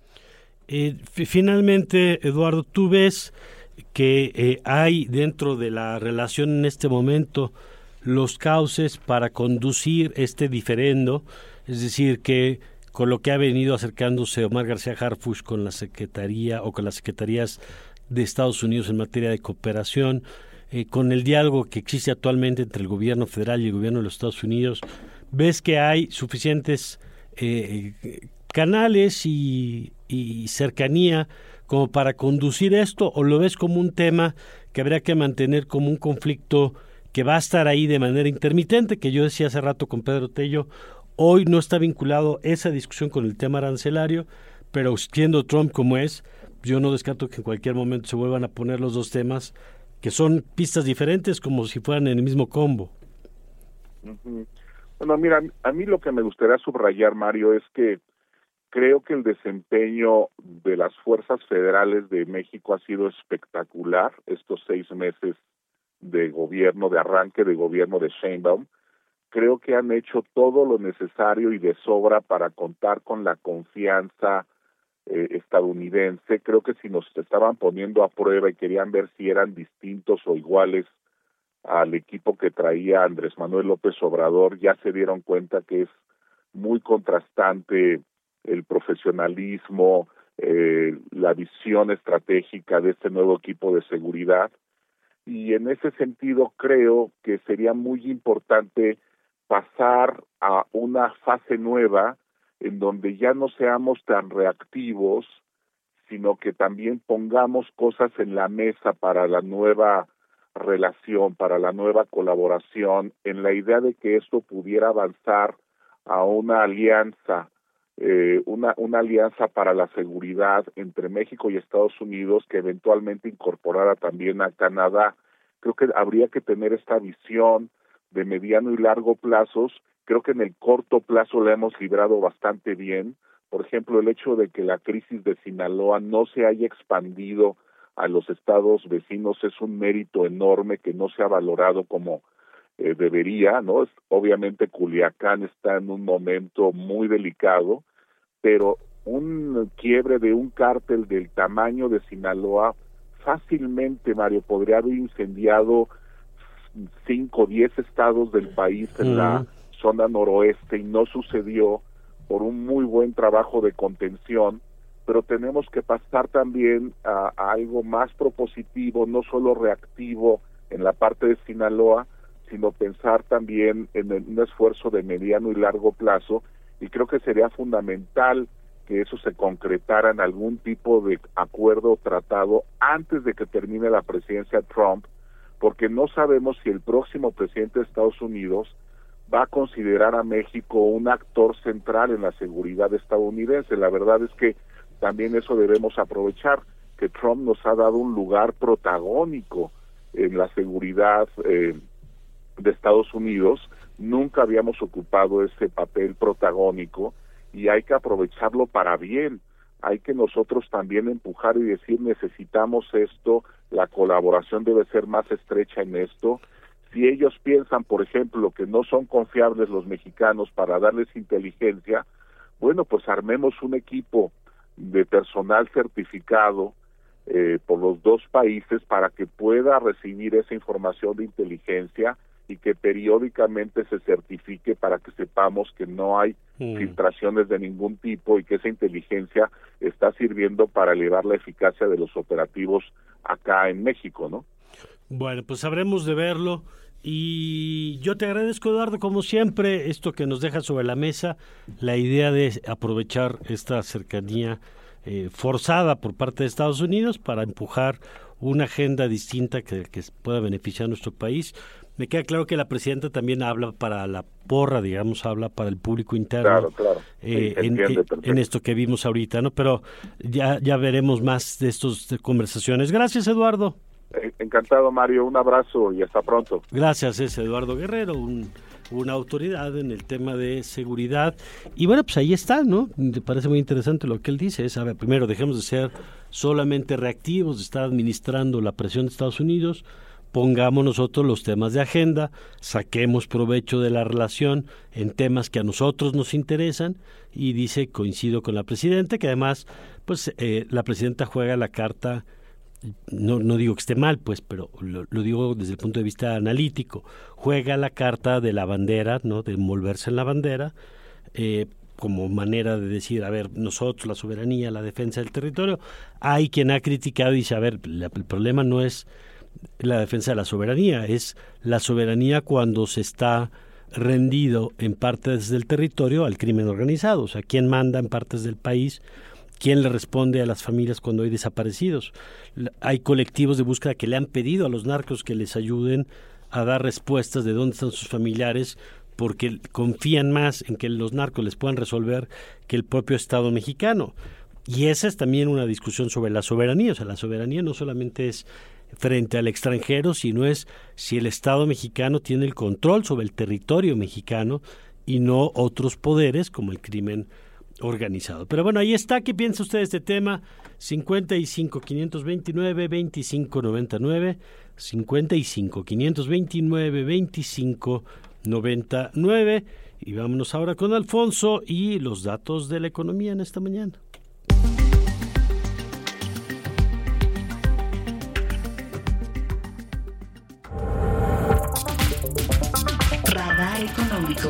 Finalmente, Eduardo, ¿tú ves que hay dentro de la relación en este momento los cauces para conducir este diferendo? Es decir, que con lo que ha venido acercándose Omar García Harfuch con la Secretaría o con las Secretarías de Estados Unidos en materia de cooperación, con el diálogo que existe actualmente entre el gobierno federal y el gobierno de los Estados Unidos, ¿ves que hay suficientes canales y cercanía como para conducir esto, o lo ves como un tema que habría que mantener como un conflicto que va a estar ahí de manera intermitente, que yo decía hace rato con Pedro Tello, hoy no está vinculado esa discusión con el tema arancelario, pero siendo Trump como es, yo no descarto que en cualquier momento se vuelvan a poner los dos temas, que son pistas diferentes como si fueran en el mismo combo? Uh-huh. Bueno, mira, a mí lo que me gustaría subrayar, Mario, es que creo que el desempeño de las fuerzas federales de México ha sido espectacular estos 6 meses de gobierno, de arranque de gobierno de Sheinbaum. Creo que han hecho todo lo necesario y de sobra para contar con la confianza estadounidense. Creo que si nos estaban poniendo a prueba y querían ver si eran distintos o iguales al equipo que traía Andrés Manuel López Obrador, ya se dieron cuenta que es muy contrastante el profesionalismo, la visión estratégica de este nuevo equipo de seguridad. Y en ese sentido creo que sería muy importante pasar a una fase nueva en donde ya no seamos tan reactivos, sino que también pongamos cosas en la mesa para la nueva relación, para la nueva colaboración, en la idea de que esto pudiera avanzar a una alianza, una alianza para la seguridad entre México y Estados Unidos que eventualmente incorporara también a Canadá. Creo que habría que tener esta visión de mediano y largo plazos. Creo que en el corto plazo la hemos librado bastante bien. Por ejemplo, el hecho de que la crisis de Sinaloa no se haya expandido a los estados vecinos es un mérito enorme que no se ha valorado como debería, ¿no? Obviamente Culiacán está en un momento muy delicado, pero un quiebre de un cártel del tamaño de Sinaloa fácilmente, Mario, podría haber incendiado 5 o 10 estados del país en la zona noroeste y no sucedió por un muy buen trabajo de contención, pero tenemos que pasar también a algo más propositivo, no solo reactivo en la parte de Sinaloa, sino pensar también en un esfuerzo de mediano y largo plazo, y creo que sería fundamental que eso se concretara en algún tipo de acuerdo o tratado antes de que termine la presidencia Trump, porque no sabemos si el próximo presidente de Estados Unidos va a considerar a México un actor central en la seguridad estadounidense. La verdad es que también eso debemos aprovechar, que Trump nos ha dado un lugar protagónico en la seguridad de Estados Unidos. Nunca habíamos ocupado ese papel protagónico y hay que aprovecharlo para bien. Hay que nosotros también empujar y decir necesitamos esto, la colaboración debe ser más estrecha en esto. Si ellos piensan, por ejemplo, que no son confiables los mexicanos para darles inteligencia, bueno, pues armemos un equipo de personal certificado por los dos países para que pueda recibir esa información de inteligencia y que periódicamente se certifique para que sepamos que no hay filtraciones de ningún tipo y que esa inteligencia está sirviendo para elevar la eficacia de los operativos acá en México, ¿no? Bueno, pues habremos de verlo y yo te agradezco, Eduardo, como siempre, esto que nos deja sobre la mesa, la idea de aprovechar esta cercanía forzada por parte de Estados Unidos para empujar una agenda distinta que pueda beneficiar a nuestro país. Me queda claro que la presidenta también habla para la porra, digamos, habla para el público interno. Claro. Sí, en esto que vimos ahorita, ¿no? Pero ya veremos más de estas conversaciones. Gracias, Eduardo. Encantado, Mario. Un abrazo y hasta pronto. Gracias, es Eduardo Guerrero, una autoridad en el tema de seguridad. Y bueno, pues ahí está, ¿no? Me parece muy interesante lo que él dice. Es, a ver, primero, dejemos de ser solamente reactivos, de estar administrando la presión de Estados Unidos. Pongamos nosotros los temas de agenda, saquemos provecho de la relación en temas que a nosotros nos interesan, y dice, coincido con la presidenta, que además, pues la presidenta juega la carta, no digo que esté mal, pues, pero lo digo desde el punto de vista analítico, juega la carta de la bandera, ¿no? De envolverse en la bandera, como manera de decir, a ver, nosotros, la soberanía, la defensa del territorio. Hay quien ha criticado y dice, a ver, el problema no es la defensa de la soberanía, es la soberanía cuando se está rendido en partes del territorio al crimen organizado. O sea, ¿quién manda en partes del país? ¿Quién le responde a las familias cuando hay desaparecidos? Hay colectivos de búsqueda que le han pedido a los narcos que les ayuden a dar respuestas de dónde están sus familiares, porque confían más en que los narcos les puedan resolver que el propio Estado mexicano. Y esa es también una discusión sobre la soberanía. O sea, la soberanía no solamente es frente al extranjero, sino es si el Estado mexicano tiene el control sobre el territorio mexicano y no otros poderes como el crimen organizado. Pero bueno, ahí está. ¿Qué piensa usted de este tema? 55-529-2599, 55-529-2599. Y vámonos ahora con Alfonso y los datos de la economía en esta mañana. Radar económico.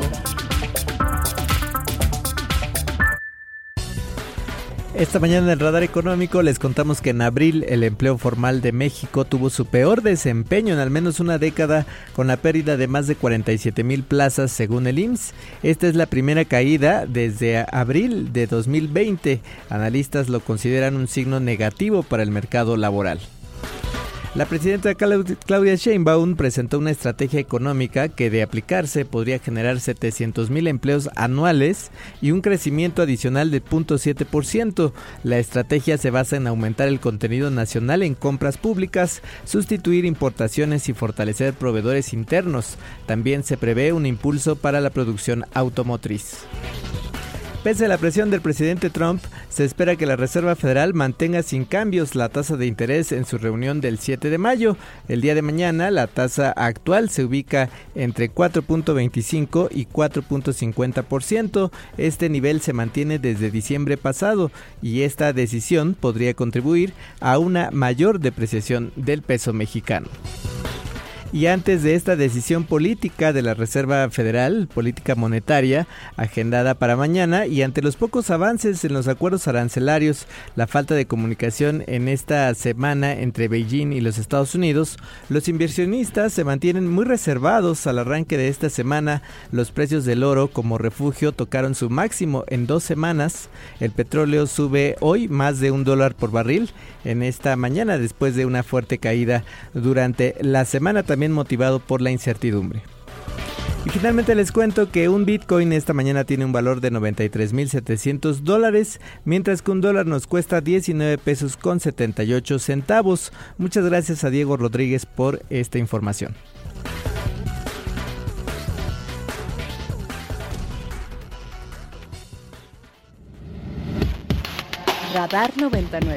Esta mañana en el Radar Económico les contamos que en abril el empleo formal de México tuvo su peor desempeño en al menos una década, con la pérdida de más de 47,000 plazas según el IMSS. Esta es la primera caída desde abril de 2020. Analistas lo consideran un signo negativo para el mercado laboral. La presidenta Claudia Sheinbaum presentó una estrategia económica que, de aplicarse, podría generar 700,000 empleos anuales y un crecimiento adicional de 0.7%. La estrategia se basa en aumentar el contenido nacional en compras públicas, sustituir importaciones y fortalecer proveedores internos. También se prevé un impulso para la producción automotriz. Pese a la presión del presidente Trump, se espera que la Reserva Federal mantenga sin cambios la tasa de interés en su reunión del 7 de mayo. El día de mañana, la tasa actual se ubica entre 4.25 y 4.50%. Este nivel se mantiene desde diciembre pasado y esta decisión podría contribuir a una mayor depreciación del peso mexicano. Y antes de esta decisión política de la Reserva Federal, política monetaria, agendada para mañana, y ante los pocos avances en los acuerdos arancelarios, la falta de comunicación en esta semana entre Beijing y los Estados Unidos, los inversionistas se mantienen muy reservados. Al arranque de esta semana, los precios del oro como refugio tocaron su máximo en 2 semanas. El petróleo sube hoy más de $1 por barril en esta mañana, después de una fuerte caída durante la semana, también motivado por la incertidumbre. Y finalmente les cuento que un Bitcoin esta mañana tiene un valor de $93,700, mientras que un dólar nos cuesta 19 pesos con 78 centavos. Muchas gracias a Diego Rodríguez por esta información. Radar 99.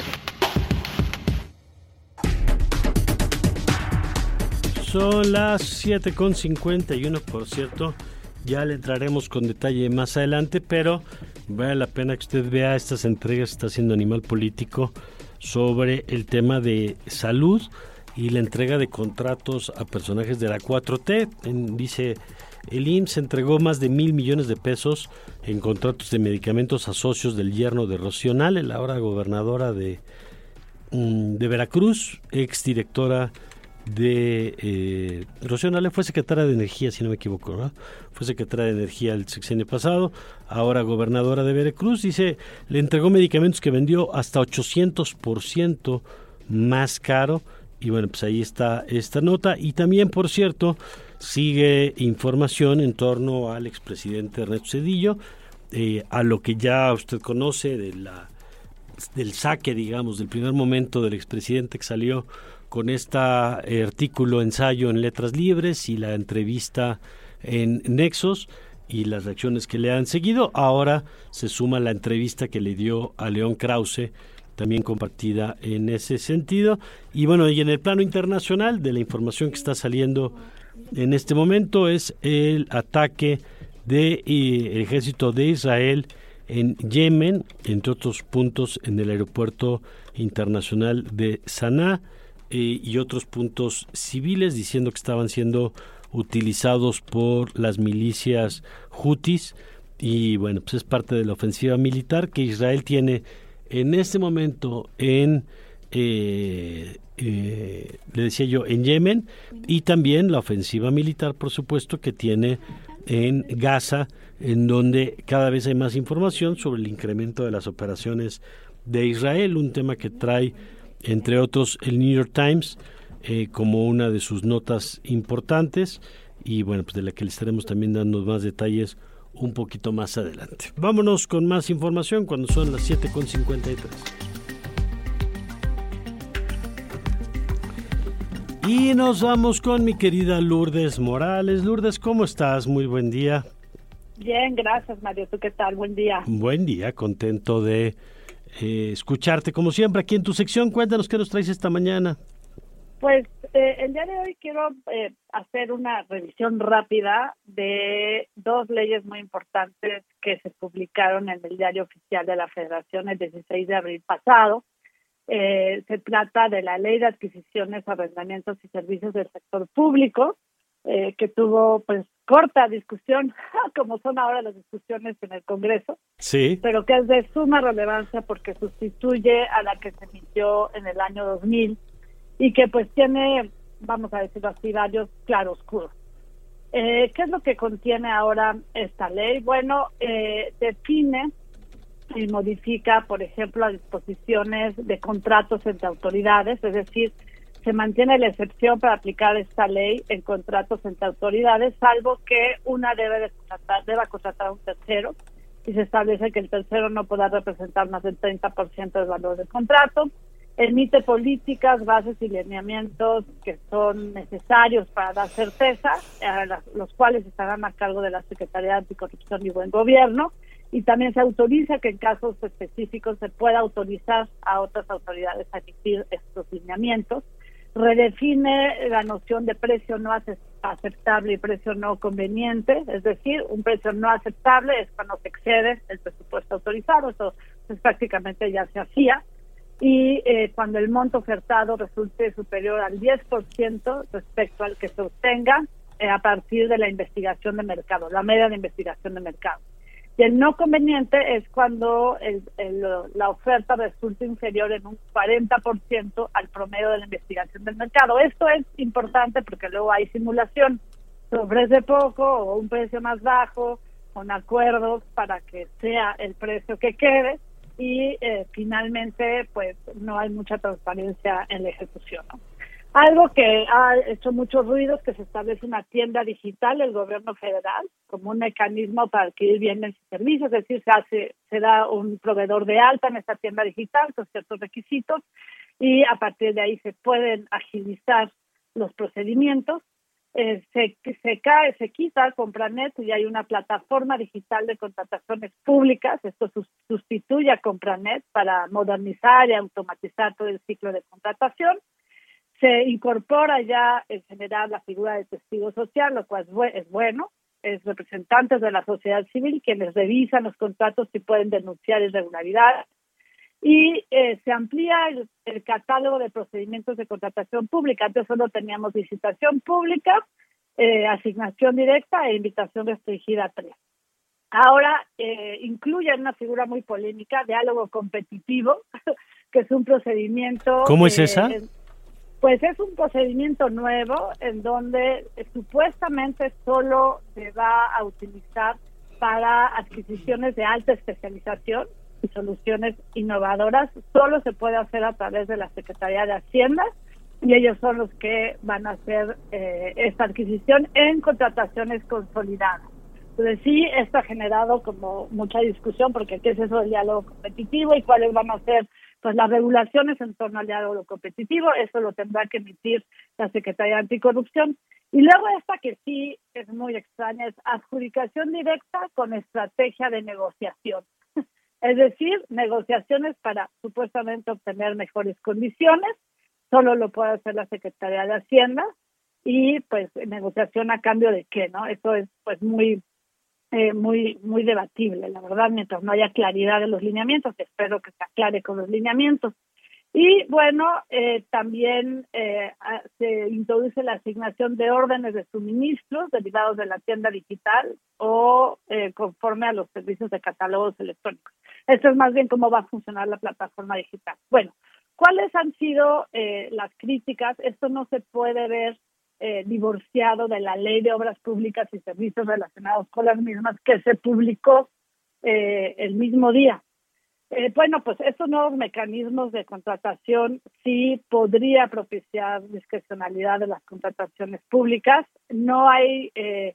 Son las 7:51, por cierto, ya le entraremos con detalle más adelante, pero vale la pena que usted vea estas entregas que está haciendo Animal Político sobre el tema de salud y la entrega de contratos a personajes de la 4T. Dice, el IMSS entregó más de 1,000 millones de pesos en contratos de medicamentos a socios del yerno de Rocío Nale, la ahora gobernadora de Veracruz, exdirectora de Rocío Nale fue secretaria de Energía, si no me equivoco, ¿no? Fue secretaria de Energía el sexenio pasado, ahora gobernadora de Veracruz. Dice, le entregó medicamentos que vendió hasta 800% más caro. Y bueno, pues ahí está esta nota. Y también, por cierto, sigue información en torno al expresidente Ernesto Zedillo, a lo que ya usted conoce del saque, digamos, del primer momento del expresidente, que salió con este artículo, ensayo en Letras Libres y la entrevista en Nexos y las reacciones que le han seguido. Ahora se suma la entrevista que le dio a León Krause, también compartida en ese sentido. Y bueno, y en el plano internacional, de la información que está saliendo en este momento, es el ataque del ejército de Israel en Yemen, entre otros puntos en el aeropuerto internacional de Saná, y otros puntos civiles, diciendo que estaban siendo utilizados por las milicias hutis. Y bueno, pues es parte de la ofensiva militar que Israel tiene en este momento le decía yo, en Yemen, y también la ofensiva militar, por supuesto, que tiene en Gaza, en donde cada vez hay más información sobre el incremento de las operaciones de Israel, un tema que trae, entre otros, el New York Times como una de sus notas importantes, y bueno, pues de la que le estaremos también dando más detalles un poquito más adelante. Vámonos con más información cuando son las 7:53. Y nos vamos con mi querida Lourdes Morales. Lourdes, ¿cómo estás? Muy buen día. Bien, gracias, Mario. ¿Tú qué tal? Buen día. Buen día, contento de escucharte como siempre aquí en tu sección. Cuéntanos qué nos traes esta mañana. Pues el día de hoy quiero hacer una revisión rápida de dos leyes muy importantes que se publicaron en el Diario Oficial de la Federación el 16 de abril pasado. Se trata de la Ley de Adquisiciones, Arrendamientos y Servicios del Sector Público, que tuvo pues corta discusión, como son ahora las discusiones en el Congreso, sí, pero que es de suma relevancia porque sustituye a la que se emitió en el año 2000 y que pues tiene, vamos a decirlo así, varios claroscuros. ¿Qué es lo que contiene ahora esta ley? Bueno, define y modifica, por ejemplo, las disposiciones de contratos entre autoridades, es decir, se mantiene la excepción para aplicar esta ley en contratos entre autoridades, salvo que una deba contratar a un tercero, y se establece que el tercero no podrá representar más del 30% del valor del contrato. Emite políticas, bases y lineamientos que son necesarios para dar certeza, los cuales estarán a cargo de la Secretaría de Anticorrupción y Buen Gobierno, y también se autoriza que en casos específicos se pueda autorizar a otras autoridades a emitir estos lineamientos. Redefine la noción de precio no aceptable y precio no conveniente, es decir, un precio no aceptable es cuando se excede el presupuesto autorizado, eso pues, prácticamente ya se hacía, y cuando el monto ofertado resulte superior al 10% respecto al que se obtenga a partir de la investigación de mercado, la media de investigación de mercado. Y el no conveniente es cuando la oferta resulta inferior en un 40% al promedio de la investigación del mercado. Esto es importante porque luego hay simulación. Se ofrece poco o un precio más bajo, con acuerdos para que sea el precio que quede y finalmente pues no hay mucha transparencia en la ejecución, ¿no? Algo que ha hecho mucho ruido es que se establece una tienda digital del gobierno federal como un mecanismo para adquirir bienes y servicios, es decir, se da un proveedor de alta en esta tienda digital con ciertos requisitos y a partir de ahí se pueden agilizar los procedimientos. Se quita Compranet y hay una plataforma digital de contrataciones públicas. Esto sustituye a Compranet para modernizar y automatizar todo el ciclo de contratación. Se incorpora ya en general la figura de testigo social, lo cual es bueno. Es representantes de la sociedad civil quienes revisan los contratos y pueden denunciar irregularidades. Y se amplía el catálogo de procedimientos de contratación pública. Antes solo teníamos licitación pública, asignación directa e invitación restringida a tres. Ahora incluye una figura muy polémica, diálogo competitivo, que es un procedimiento... ¿Cómo es esa? Pues es un procedimiento nuevo en donde supuestamente solo se va a utilizar para adquisiciones de alta especialización y soluciones innovadoras. Solo se puede hacer a través de la Secretaría de Hacienda y ellos son los que van a hacer esta adquisición en contrataciones consolidadas. Entonces sí, esto ha generado como mucha discusión porque ¿qué es eso del diálogo competitivo y cuáles van a ser pues las regulaciones en torno al diálogo competitivo? Eso lo tendrá que emitir la Secretaría de Anticorrupción. Y luego esta que sí es muy extraña es adjudicación directa con estrategia de negociación. Es decir, negociaciones para supuestamente obtener mejores condiciones, solo lo puede hacer la Secretaría de Hacienda y pues negociación a cambio de qué, ¿no? Eso es pues muy debatible, la verdad, mientras no haya claridad de los lineamientos. Espero que se aclare con los lineamientos. Y bueno, también se introduce la asignación de órdenes de suministros derivados de la tienda digital o conforme a los servicios de catálogos electrónicos. Esto es más bien cómo va a funcionar la plataforma digital. Bueno, ¿cuáles han sido las críticas? Esto no se puede ver divorciado de la Ley de Obras Públicas y Servicios relacionados con las mismas que se publicó el mismo día. Bueno, pues estos nuevos mecanismos de contratación sí podría propiciar discrecionalidad de las contrataciones públicas. No hay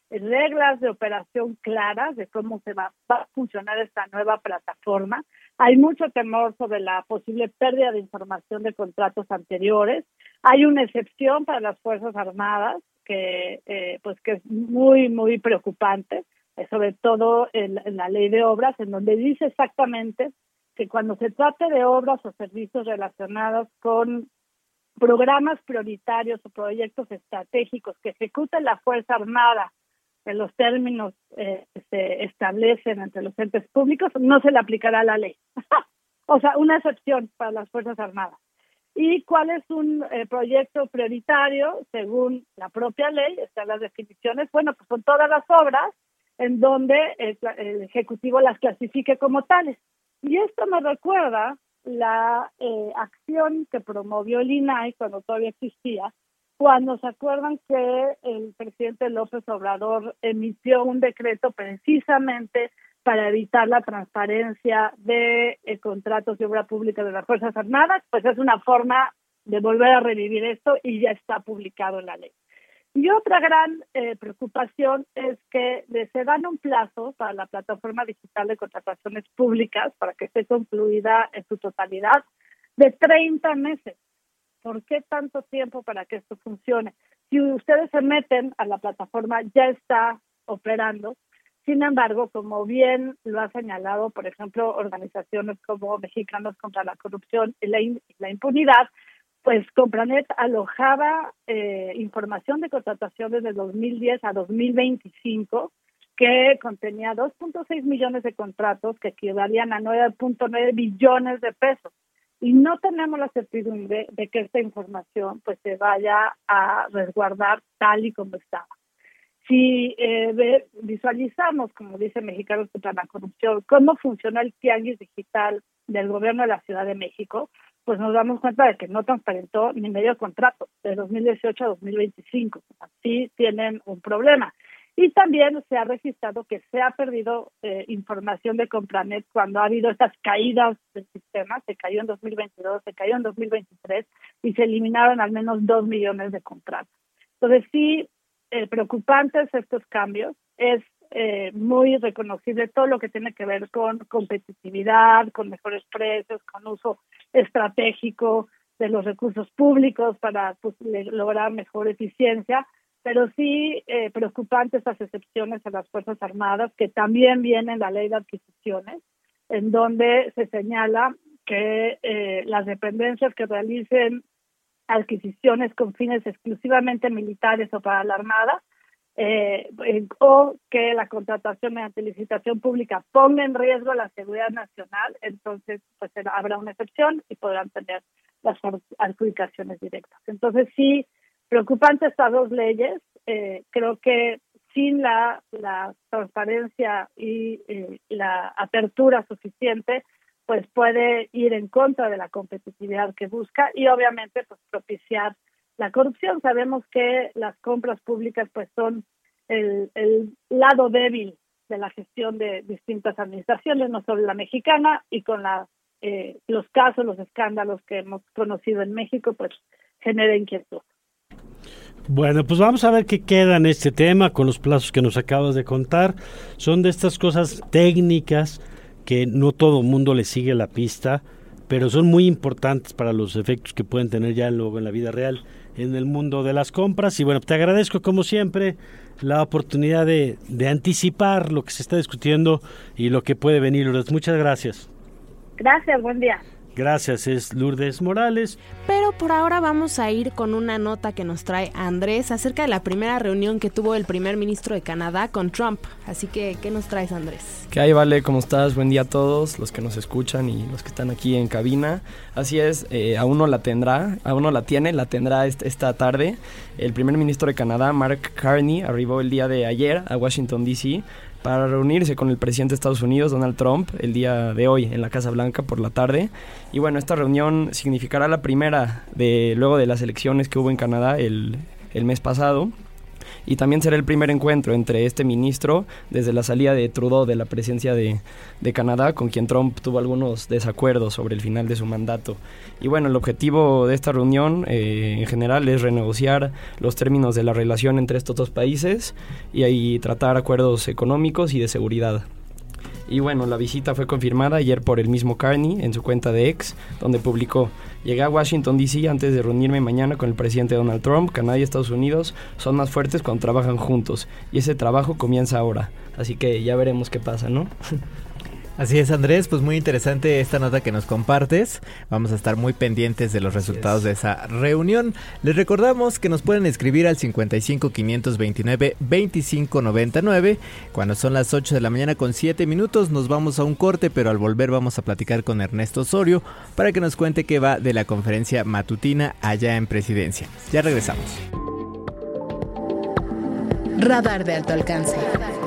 reglas de operación claras de cómo va a funcionar esta nueva plataforma. Hay mucho temor sobre la posible pérdida de información de contratos anteriores. Hay una excepción para las Fuerzas Armadas que es muy, muy preocupante, sobre todo en la ley de obras, en donde dice exactamente que cuando se trate de obras o servicios relacionados con programas prioritarios o proyectos estratégicos que ejecute la Fuerza Armada en los términos que se establecen entre los entes públicos, no se le aplicará la ley. O sea, una excepción para las Fuerzas Armadas. ¿Y cuál es un proyecto prioritario? Según la propia ley, están las definiciones. Bueno, pues son todas las obras en donde el Ejecutivo las clasifique como tales. Y esto me recuerda la acción que promovió el INAI cuando todavía existía, cuando se acuerdan que el presidente López Obrador emitió un decreto precisamente para evitar la transparencia de contratos de obra pública de las Fuerzas Armadas, pues es una forma de volver a revivir esto y ya está publicado en la ley. Y otra gran preocupación es que se dan un plazo para la plataforma digital de contrataciones públicas para que esté concluida en su totalidad de 30 meses. ¿Por qué tanto tiempo para que esto funcione? Si ustedes se meten a la plataforma, ya está operando. Sin embargo, como bien lo ha señalado, por ejemplo, organizaciones como Mexicanos contra la Corrupción y la Impunidad, pues Compranet alojaba información de contrataciones de 2010 a 2025 que contenía 2.6 millones de contratos que equivalían a 9.9 billones de pesos. Y no tenemos la certidumbre de que esta información pues se vaya a resguardar tal y como estaba. Si visualizamos, como dice Mexicanos contra la Corrupción, cómo funciona el tianguis digital del gobierno de la Ciudad de México, pues nos damos cuenta de que no transparentó ni medio contrato de 2018 a 2025. Así tienen un problema. Y también se ha registrado que se ha perdido información de Compranet cuando ha habido estas caídas del sistema. Se cayó en 2022, se cayó en 2023 y se eliminaron al menos 2 millones de contratos. Entonces sí, preocupantes estos cambios. Es muy reconocible todo lo que tiene que ver con competitividad, con mejores precios, con uso estratégico de los recursos públicos para lograr mejor eficiencia. Pero sí preocupantes estas excepciones a las Fuerzas Armadas, que también viene en la ley de adquisiciones, en donde se señala que las dependencias que realicen adquisiciones con fines exclusivamente militares o para la Armada, o que la contratación mediante licitación pública ponga en riesgo la seguridad nacional, entonces pues habrá una excepción y podrán tener las adjudicaciones directas. Entonces sí, preocupante estas dos leyes. Creo que sin la transparencia y la apertura suficiente, pues puede ir en contra de la competitividad que busca y obviamente pues propiciar la corrupción. Sabemos que las compras públicas pues son el lado débil de la gestión de distintas administraciones, no solo la mexicana, y con los casos, los escándalos que hemos conocido en México, pues genera inquietud. Bueno, pues vamos a ver qué queda en este tema con los plazos que nos acabas de contar. Son de estas cosas técnicas que no todo mundo le sigue la pista, pero son muy importantes para los efectos que pueden tener ya luego en la vida real en el mundo de las compras. Y bueno, te agradezco como siempre la oportunidad de anticipar lo que se está discutiendo y lo que puede venir, Lourdes. Muchas gracias. Gracias, buen día. Gracias, es Lourdes Morales. Pero por ahora vamos a ir con una nota que nos trae Andrés acerca de la primera reunión que tuvo el primer ministro de Canadá con Trump. Así que, ¿qué nos traes, Andrés? ¿Qué hay, Vale? ¿Cómo estás? Buen día a todos los que nos escuchan y los que están aquí en cabina. Así es, aún no la tendrá esta tarde. El primer ministro de Canadá, Mark Carney, arribó el día de ayer a Washington, D.C., para reunirse con el presidente de Estados Unidos, Donald Trump, el día de hoy en la Casa Blanca por la tarde. Y bueno, esta reunión significará la primera luego de las elecciones que hubo en Canadá el mes pasado. y también será el primer encuentro entre este ministro desde la salida de Trudeau de la presidencia de Canadá, con quien Trump tuvo algunos desacuerdos sobre el final de su mandato. Y bueno, el objetivo de esta reunión en general es renegociar los términos de la relación entre estos dos países y ahí tratar acuerdos económicos y de seguridad. Y bueno, la visita fue confirmada ayer por el mismo Carney en su cuenta de X, donde publicó: llegué a Washington D.C. antes de reunirme mañana con el presidente Donald Trump. Canadá y Estados Unidos son más fuertes cuando trabajan juntos, y ese trabajo comienza ahora. Así que ya veremos qué pasa, ¿no? Así es, Andrés, pues muy interesante esta nota que nos compartes. Vamos a estar muy pendientes de los resultados de esa reunión. Les recordamos que nos pueden escribir al 55 529 2599. Cuando son las 8 de la mañana con 7 minutos nos vamos a un corte, pero al volver vamos a platicar con Ernesto Osorio para que nos cuente qué va de la conferencia matutina allá en Presidencia. Ya regresamos. Radar de alto alcance.